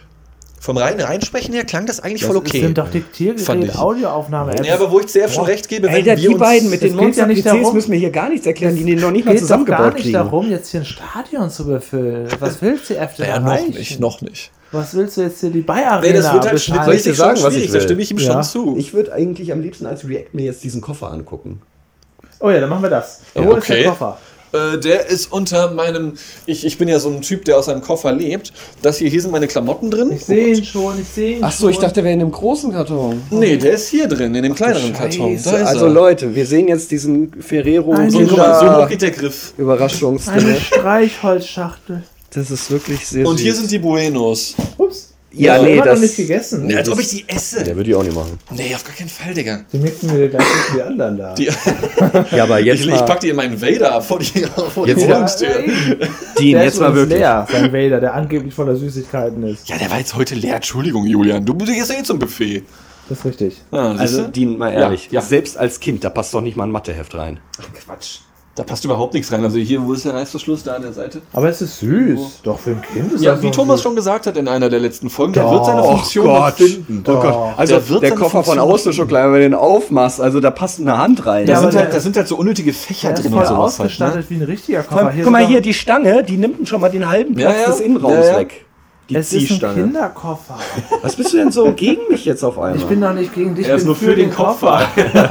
vom reinen Reinsprechen her klang das eigentlich voll okay. Das sind doch Fand Diktiergerät, ich. Audioaufnahme-Apps. Ja, aber wo ich CF schon recht gebe, wenn Alter, wir die uns... beiden mit den es geht ja nicht Monster-PCs darum- müssen mir hier gar nichts erklären, die noch nicht mal geht doch gar zusammengebaut nicht kriegen. darum, jetzt hier ein Stadion zu befüllen. Was willst du denn Ja, noch erreichen? noch nicht. Was willst du jetzt hier die Bayer-Arena Nee, das wird halt beschreiben? Soll ich dir schnittmäßig sagen, schon was ich schwierig, da will? stimme ich ihm Ja. schon zu. Ich würde eigentlich am liebsten als React mir jetzt diesen Koffer angucken. Oh ja, dann machen wir das. Ja, Wo ist der okay. Koffer? Der ist unter meinem... Ich bin ja so ein Typ, der aus einem Koffer lebt. Hier sind meine Klamotten drin. Ich sehe ihn schon, ich sehe ihn Achso, ich schon. dachte, der wäre in einem großen Karton. Nee, der ist hier drin, in dem kleineren Karton. Da ist Also er. Leute, wir sehen jetzt diesen Ferrero Nein, So, guck mal, so hoch geht der Griff. Eine Überraschungsdinge. Streichholzschachtel. Das ist wirklich sehr Und hier süß. sind die Buenos. Ups. Ja, Ich nee, hab noch das... nicht gegessen. Nee, als ob ich die esse. Der würde ich auch nicht machen. Nee, auf gar keinen Fall, Digga. Die mixen wir gleich mit die anderen da. Die, Ja, aber jetzt ich mal... pack die in meinen Vader vor die Jetzt Wohnungstür. Dean, Der jetzt ist mal übrigens wirklich. leer, sein Vader, der angeblich voller Süßigkeiten ist. Ja, der war jetzt heute leer. Entschuldigung, Julian. Du gehst ja eh zum Buffet. Das ist richtig. Ja, Also, siehste? Dean, mal ehrlich, Ja. selbst als Kind, da passt doch nicht mal ein Matheheft rein. Quatsch. Da passt überhaupt nichts rein. Also hier, wo ist der Reißverschluss? Da an der Seite. Aber es ist süß. Doch, für ein Kind ist Ja, das wie doch Thomas süß. schon gesagt hat in einer der letzten Folgen, der Doch. wird seine Funktion noch finden. Oh Gott. Also Der wird der seine Koffer von Funktion außen ist schon klein, wenn du den aufmachst, also da passt eine Hand rein. Ja, Da aber sind halt so unnötige Fächer Der ist drin voll und sowas. Halt, ausgestattet wie ein richtiger Guck mal, Koffer. guck mal sind hier, doch- die Stange, die nimmt schon mal den halben Platz Ja, ja. des Innenraums Ja, ja. weg. Die Es ist ein Ziehstange. Kinderkoffer. Was bist du denn so gegen mich jetzt auf einmal? Ich bin doch nicht gegen dich. Er ist ich bin nur für den Koffer.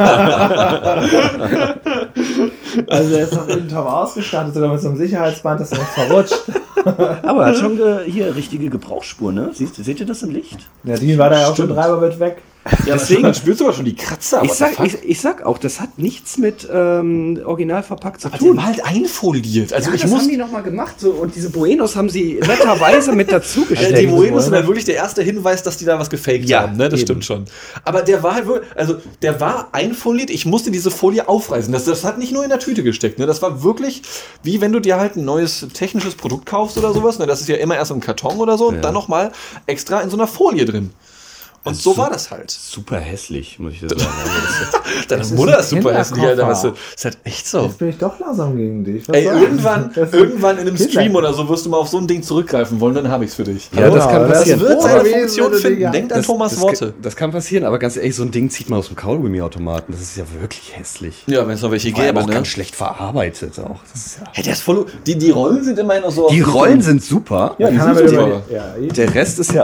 Also er ist doch innen top ausgestattet, sogar mit so einem Sicherheitsband, dass er nicht verrutscht. Aber hat schon hier richtige Gebrauchsspur, ne? Seht ihr das im Licht? Ja, Dean war da ja auch schon dreimal mit weg. Ja, deswegen, man spürt sogar schon die Kratzer. Ich sag auch, das hat nichts mit original verpackt zu der tun. war halt einfoliert. Also Ja, ich das muss... haben die nochmal gemacht so, und diese Buenos haben sie netterweise mit dazu gesteckt. Die Buenos sind halt wirklich der erste Hinweis, dass die da was gefaked Ja, haben, ne? Das eben. stimmt schon. Aber der war halt wirklich, also der war einfoliert, ich musste diese Folie aufreißen. Das hat nicht nur in der Tüte gesteckt, ne? Das war wirklich, wie wenn du dir halt ein neues technisches Produkt kaufst oder sowas, ne? Das ist ja immer erst im Karton oder so und dann nochmal extra in so einer Folie drin. Und so war das halt. Super hässlich, muss ich dir sagen. Deine ist Mutter ein ist super hässlich, Alter. Kinderkoffer. Weißt du, ist halt echt so. Jetzt bin ich doch langsam gegen dich. Was Ey, soll irgendwann das? in einem Kinder. Stream oder so wirst du mal auf so ein Ding zurückgreifen wollen, dann habe ich's für dich. Ja, das kann Das passieren. Das wird seine Oh, Funktion Wesen, finden. Digga. Denkt an Thomas Worte. Das kann passieren, aber ganz ehrlich, so ein Ding zieht man aus dem Kaugummiautomaten. Das ist ja wirklich hässlich. Ja, wenn es noch welche Vor allem gäbe, auch ne? ganz schlecht verarbeitet auch. Das ist ja Hey, der ist voll. Die Rollen sind immerhin noch so. die Rollen sind super. Ja, die Kann sind aber super. über die, ja, Der Rest ist ja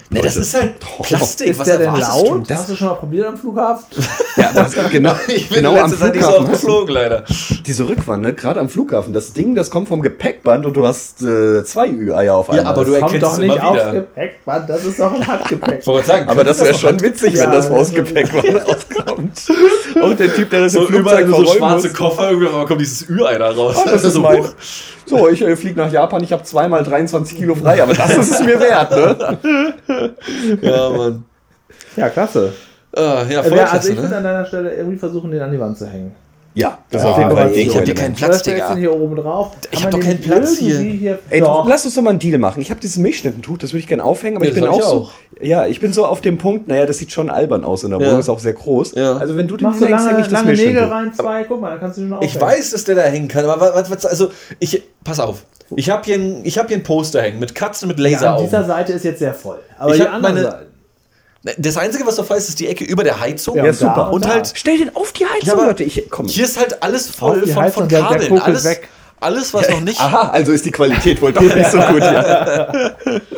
Ne, das ist halt Plastik. Ist der denn laut? Hast du schon mal probiert am Flughafen? Ja, das genau, Ich bin genau am letzte Zeit nicht so Flughafen. oft geflogen, leider. Diese Rückwand, ne? Gerade am Flughafen, das Ding, das kommt vom Gepäckband und du hast 2 Ü-Eier auf einmal. aber du Kommt erkennst doch es nicht immer aufs wieder. Gepäckband, das ist doch ein Handgepäck. Ich wollte sagen, aber das wäre schon witzig, wenn Ja, das aus das Gepäckband rauskommt. Und der Typ, der das so im überall Flugzeug so verräumen schwarze muss. Koffer, irgendwann kommt dieses Ü-Ei da raus. Das ist so mein. So, ich fliege nach Japan, ich habe 2 mal 23 Kilo frei, aber das ist es mir wert, ne? Ja, Mann. Ja, klasse. Ja, voll Also klasse, ich würde ne? an deiner Stelle irgendwie versuchen, den an die Wand zu hängen. Ja, das Ja, auf jeden aber Fall. ich hab dir keinen Platz, Oder stellst du Digga. den hier oben drauf? Ich Kann hab man doch den keinen Platz irgendwie Ey, Doch. lass uns doch mal einen Deal machen. Ich habe dieses Milchschnittentuch, das würde ich gerne aufhängen, aber Ja, ich bin das hab auch ich so. auch. Ja, ich bin so auf dem Punkt, naja, das sieht schon albern aus in der Ja. Wohnung, ist auch sehr groß. Ja. Also wenn du den Machst du hängst, häng lange, ich das lange Nägel Milchschnittentuch. rein, 2, guck mal, dann kannst du den noch Ich weiß, dass der da hängen kann, aber also pass auf. Ich habe hier ein Poster hängen mit Katzen mit Ja, an Laseraugen. dieser Seite ist jetzt sehr voll. Aber Ich die hab anderen meine- Seiten. Das Einzige, was noch weiß, ist die Ecke über der Heizung. Ja, Ja, und da super. und Und da. halt, Stell den auf die Heizung, Ja, aber Leute. Komm. hier ist halt alles Auf voll die von Heizung, der Kabeln. Kuckel Alles, weg. alles, was noch nicht. Aha, also ist die Qualität wohl doch nicht so gut. Ja.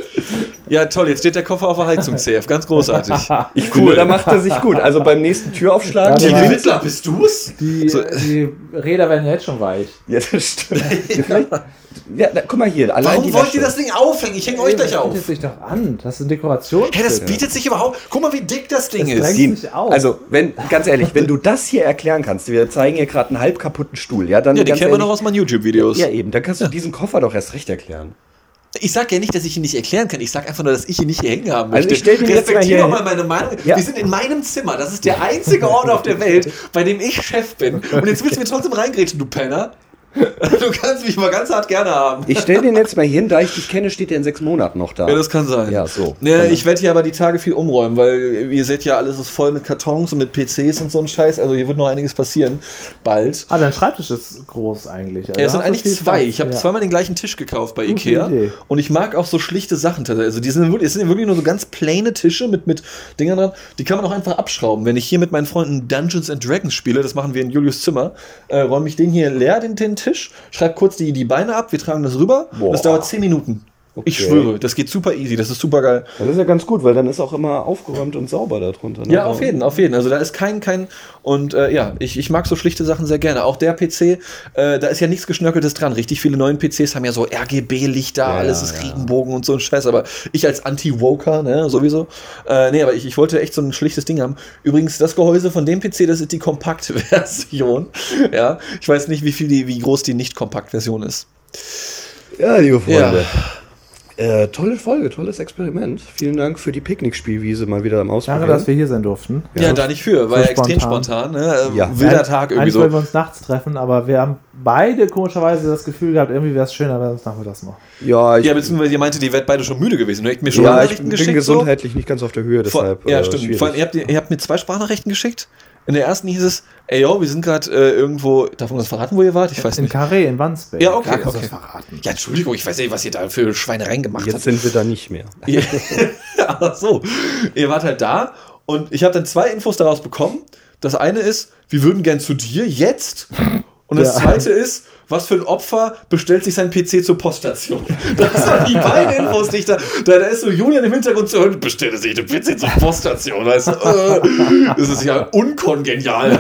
Ja, toll, jetzt steht der Koffer auf der Heizung, CF. Ganz großartig. Ich finde, da macht er sich gut. Also beim nächsten Türaufschlag. Warte Die mal. Wittler, bist du's? Die Räder werden ja jetzt schon weich. Ja, das stimmt. Ja, guck mal hier. Allein Warum die wollt ihr Wäsche. das Ding aufhängen? Ich hänge euch gleich Das auf. bietet sich doch an. Das ist eine Dekoration. Hä, das bietet sich überhaupt. Guck mal, wie dick das Ding Das ist. drängt Dean, sich auf. also, ganz ehrlich, wenn du das hier erklären kannst, wir zeigen hier gerade einen halb kaputten Stuhl, ja, dann Ja, die ganz kennen wir ehrlich- noch aus meinen YouTube-Videos. Ja, eben, dann kannst du diesen Koffer doch erst recht erklären. Ich sag ja nicht, dass ich ihn nicht erklären kann. Ich sag einfach nur, dass ich ihn nicht hier hängen haben Also möchte. ich stell den jetzt mal Respektiere hier mal hin. meine Meinung. Ja. Wir sind in meinem Zimmer. Das ist der einzige Ort auf der Welt, bei dem ich Chef bin. Und jetzt willst du mir trotzdem reingrätschen, du Penner. Du kannst mich mal ganz hart gerne haben. Ich stell den jetzt mal hin, da ich dich kenne, steht der in 6 Monaten noch da. Ja, das kann sein. Ja, so. Ja, ich werde hier aber die Tage viel umräumen, weil ihr seht ja, alles ist voll mit Kartons und mit PCs und so ein Scheiß. Also hier wird noch einiges passieren. Bald. Dein Schreibtisch ist groß eigentlich. Also Ja, es sind hast du eigentlich viel 2. Platz. Ich habe Ja. zweimal den gleichen Tisch gekauft bei Gute Ikea. Idee. Und ich mag auch so schlichte Sachen tatsächlich. Also es sind wirklich nur so ganz plaine Tische mit Dingern dran. Die kann man auch einfach abschrauben. Wenn ich hier mit meinen Freunden Dungeons and Dragons spiele, das machen wir in Julius Zimmer, räume ich den hier leer, den Tisch, schreibe kurz die Beine ab, wir tragen das rüber. Boah. Das dauert 10 Minuten. Ich Okay. schwöre, das geht super easy, das ist super geil. Das ist ja ganz gut, weil dann ist auch immer aufgeräumt und sauber darunter. Ne? Ja, auf jeden. Also da ist kein und ja, ich mag so schlichte Sachen sehr gerne. Auch der PC, da ist ja nichts Geschnörkeltes dran. Richtig viele neuen PCs haben ja so RGB-Lichter, Ja, alles ist ja. Regenbogen und so ein Scheiß. Aber ich als Anti-Woker, ne, sowieso. Nee, aber ich wollte echt so ein schlichtes Ding haben. Übrigens, das Gehäuse von dem PC, das ist die Kompakt-Version. Ja, ich weiß nicht, wie groß die Nicht-Kompakt-Version ist. Ja, liebe Freunde. Tolle Folge, tolles Experiment. Vielen Dank für die Picknickspielwiese mal wieder am Ausprobieren. Danke, dass wir hier sein durften. Ja, da nicht für, war So ja extrem spontan. spontan. Ne? Ja. Wilder Tag irgendwie Eigentlich so. wollten wir uns nachts treffen, aber wir haben beide komischerweise das Gefühl gehabt, irgendwie wäre es schöner, wenn wir uns nachmittags noch. Ja, Ja, beziehungsweise ihr meinte, ihr wärt beide schon müde gewesen. Du habt mir schon ja, ich Nachrichten bin geschickt. gesundheitlich nicht ganz auf der Höhe, deshalb. Ja, stimmt. schwierig. Vor allem, ihr habt mir 2 Sprachnachrichten geschickt. In der ersten hieß es, ey yo, wir sind gerade irgendwo, darf man das verraten, wo ihr wart? Ich weiß In nicht. Carré, in Wandsbek. Ja, okay, Da kannst du okay. das verraten. Ja, Entschuldigung, ich weiß nicht, was ihr da für Schweinereien gemacht Jetzt habt. sind wir da nicht mehr. Ach so, ihr wart halt da und ich habe dann 2 Infos daraus bekommen. Das eine ist, wir würden gern zu dir jetzt. Und das Ja. zweite ist, was für ein Opfer bestellt sich sein PC zur Poststation? Das waren die beiden Infos, die ich da ist so Julian im Hintergrund zu hören, bestellt sich den PC zur Poststation. Weißt du, das ist ja unkongenial.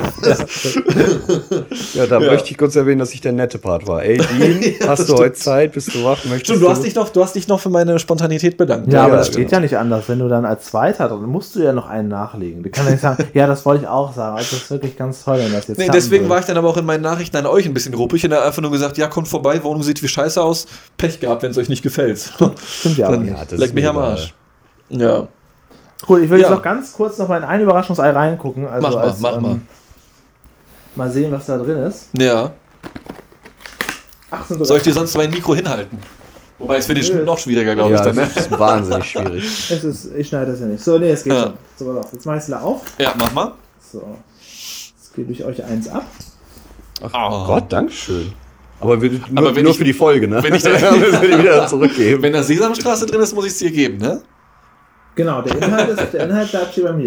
Ja, da Ja. möchte ich kurz erwähnen, dass ich der nette Part war. Ey, Dean, hast du heute Zeit? Bist du wach? Möchtest Stimmt, du hast dich noch für meine Spontanität bedankt. Ja, aber Ja, das geht ja nicht anders. Wenn du dann als Zweiter drin musst du ja noch einen nachlegen. Du kannst ja nicht sagen, ja, das wollte ich auch sagen. Also das ist wirklich ganz toll, wenn das jetzt Nee, klappen deswegen würde. war ich dann aber auch in meinen Nachrichten an euch ein bisschen ruppig und da einfach nur gesagt, ja, kommt vorbei, Wohnung sieht wie scheiße aus, Pech gehabt, wenn es euch nicht gefällt. Stimmt ja aber Dann nicht. das leck ist mich mir am egal. Arsch. Ja. Cool, ich will jetzt Ja. noch ganz kurz noch mal in ein Überraschungsei reingucken. Also Mach mal. Mal sehen, was da drin ist. Ja. Ach, sind Soll ich dir sonst mein Mikro hinhalten? Wobei es für den Schnitt noch schwieriger, glaube ich. Ja, Dann, ne? das ist wahnsinnig schwierig. ich schneide das ja nicht. So, nee, es geht Ja. schon. So, pass auf. Jetzt mach ich es auf. Ja, mach mal. So. Jetzt gebe ich euch eins ab. Ach Gott, Dankeschön. Aber, nur wenn nur ich- für die Folge, ne? wenn ich- das will ich wieder zurückgeben. Wenn da Sesamstraße drin ist, muss ich es dir geben, ne? Genau, der Inhalt bleibt hier bei mir.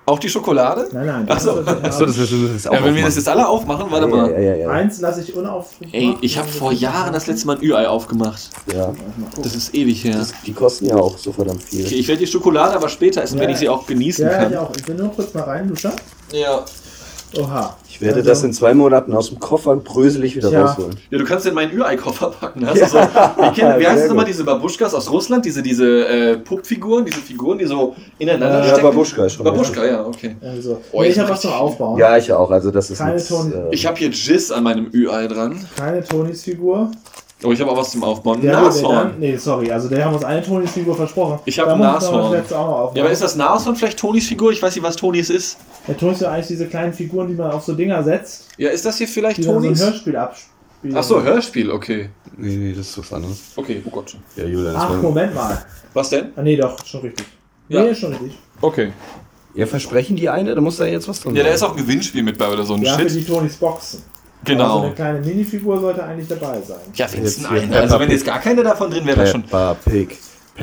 Auch die Schokolade? Nein. Achso. Achso, das ist auch Ja, wenn wir das jetzt alle aufmachen, warte mal. Ja. Eins lasse ich unaufgebracht. Ey, ich habe vor Jahren das letzte Mal ein Ü-Ei aufgemacht. Ja. Das ist ewig her. Die kosten ja auch so verdammt viel. Okay, ich werde die Schokolade aber später essen, wenn ich sie auch genießen Ja, kann. ich auch. Ich will nur kurz mal rein, Lucia. Ja. Oha. Ich werde das in 2 Monaten aus dem Koffer bröselig wieder Tja. rausholen. Ja, du kannst in meinen Ü-Ei-Koffer packen. Hast du so, wie heißt das nochmal, diese Babuschkas aus Russland? Diese Puppfiguren, diese Figuren, die so ineinander Ja, stecken? Babuschka ist schon. Babuschka, ja, okay. Also, Oh, ich jetzt habe was richtig. zum Aufbauen. Ja, ich auch. Also das ist Keine nichts, Ton. Ich habe hier Jizz an meinem Ü-Ei dran. Keine Tonis-Figur. Oh, ich habe auch was zum Aufbauen. Der Nashorn. Nee, sorry. Also, der haben uns eine Tonis-Figur versprochen. Ich habe Da ein muss man das Nashorn. letzte auch noch aufbauen. Ja, aber ist das Nashorn vielleicht Tonis Figur? Ich weiß nicht, was Tonis ist. Der Tonis sind eigentlich diese kleinen Figuren, die man auf so Dinger setzt, Ja, ist das hier vielleicht die dann so ein Tonis? Hörspiel abspielen. Achso, Hörspiel, okay. Nee, das ist was anderes. Okay, oh Gott. Ja, Julian, Ach, Moment mal. Was denn? Ah, nee, doch, schon richtig. Ja. Nee, schon richtig. Okay. Ja, versprechen die eine? Da muss da jetzt was drin Ja, da sein. ist auch ein Gewinnspiel mit bei oder so ein Ja, für Shit. die Tonis Boxen. Genau. Also eine kleine Minifigur sollte eigentlich dabei sein. Ja, wenigstens Jetzt hier eine. Also Peppa wenn jetzt gar keine davon drin wäre, wäre schon. Peppa Pig.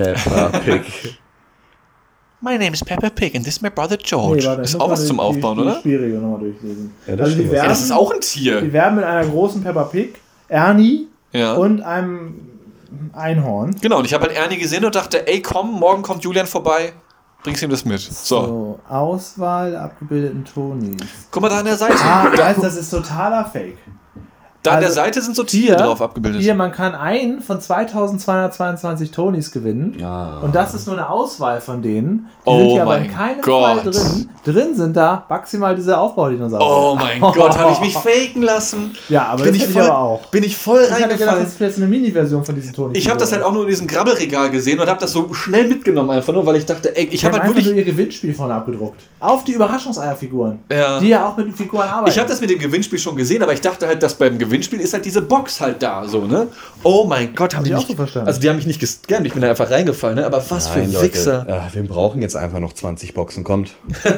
My name is Peppa Pig and this is my brother George. warte, ich ist muss auch mal was zum die Aufbauen, oder? Schwierige nochmal durchlesen. Ja, das Also stimmt. die Ja, das ist auch ein die Tier. werben mit einer großen Peppa Pig, Ernie Ja. und einem Einhorn. Genau, und ich habe halt Ernie gesehen und dachte, ey komm, morgen kommt Julian vorbei, bringst ihm das mit. So. So, Auswahl der abgebildeten Tonis. Guck mal da an der Seite. Ah, da, also das ist totaler Fake. da an der also Seite sind so Tiere drauf abgebildet. Hier, man kann einen von 2222 Tonis gewinnen. Ja. Und das ist nur eine Auswahl von denen. Die Oh sind hier aber mein in keinem Gott. Fall drin. Drin sind da maximal diese Aufbaudinosaurier. Oh mein Gott, habe ich mich faken lassen. Ja, aber Bin das ich hätte voll, ich aber auch. bin ich voll Ich hatte gedacht, reingefallen. das ist jetzt eine Mini-Version von diesen Tonis. Ich habe das halt auch nur in diesem Grabbelregal gesehen und habe das so schnell mitgenommen, einfach nur, weil ich dachte, ey, ich habe halt einfach wirklich. nur ihr Gewinnspiel vorne abgedruckt. Auf die Überraschungseierfiguren. Ja. Die ja auch mit den Figuren arbeiten. Ich habe das mit dem Gewinnspiel schon gesehen, aber ich dachte halt, dass beim Gewinnspiel ist halt diese Box halt da, so, ne? Oh mein Gott, haben die ich auch mich. so verstanden. Also die haben mich nicht gescannt, ich bin da einfach reingefallen, ne? Aber was Nein, für Leute, Wichser. wir brauchen jetzt einfach noch 20 Boxen. Kommt.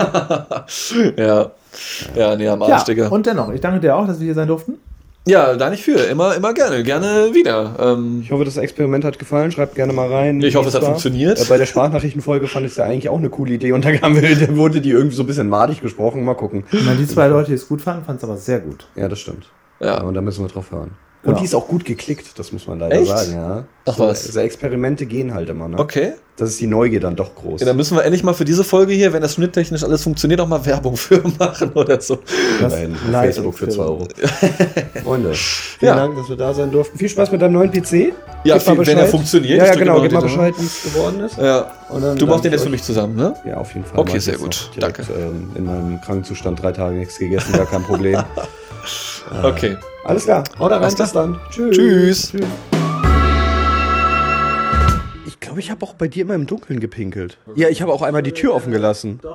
Ja. Ja, nee, am Arsch, ja, Digga. und dennoch, ich danke dir auch, dass wir hier sein durften. Ja, da nicht für. Immer gerne. Gerne wieder. Ich hoffe, das Experiment hat gefallen. Schreibt gerne mal rein. Ich hoffe, es hat Wie war. funktioniert. Bei der Sprachnachrichtenfolge fand ich es ja eigentlich auch eine coole Idee. Und da wurde die irgendwie so ein bisschen madig gesprochen. Mal gucken. Ich meine, die zwei Leute, die es gut fanden, fanden es aber sehr gut. Ja, das stimmt. Ja. Und da müssen wir drauf hören. Genau. Und die ist auch gut geklickt, das muss man leider Echt? sagen, ja. Ach was. So Experimente gehen halt immer, ne? Okay. Das ist die Neugier dann doch groß. Ja, dann müssen wir endlich mal für diese Folge hier, wenn das schnitttechnisch alles funktioniert, auch mal Werbung für machen oder so. Immerhin Leid- Facebook für 2 Euro. Freunde, vielen Ja. Dank, dass wir da sein durften. Viel Spaß mit deinem neuen PC. Ja, Gib mal wenn er Bescheid. funktioniert. Ja, Ich ja drücke genau. mal Gib mal die Bescheid, wie es geworden ist. Ja. Und dann Du machst den danke jetzt ich für mich zusammen, ne? euch. Ja, auf jeden Fall. Okay, Mach ich sehr jetzt gut. noch direkt, Danke. In meinem Krankenzustand 3 Tage nichts gegessen, gar kein Problem. Okay. Alles klar. Haut rein, Alles klar. bis dann. Tschüss. Tschüss. Ich glaube, ich habe auch bei dir immer im Dunkeln gepinkelt. Ja, ich habe auch einmal die Tür offen gelassen.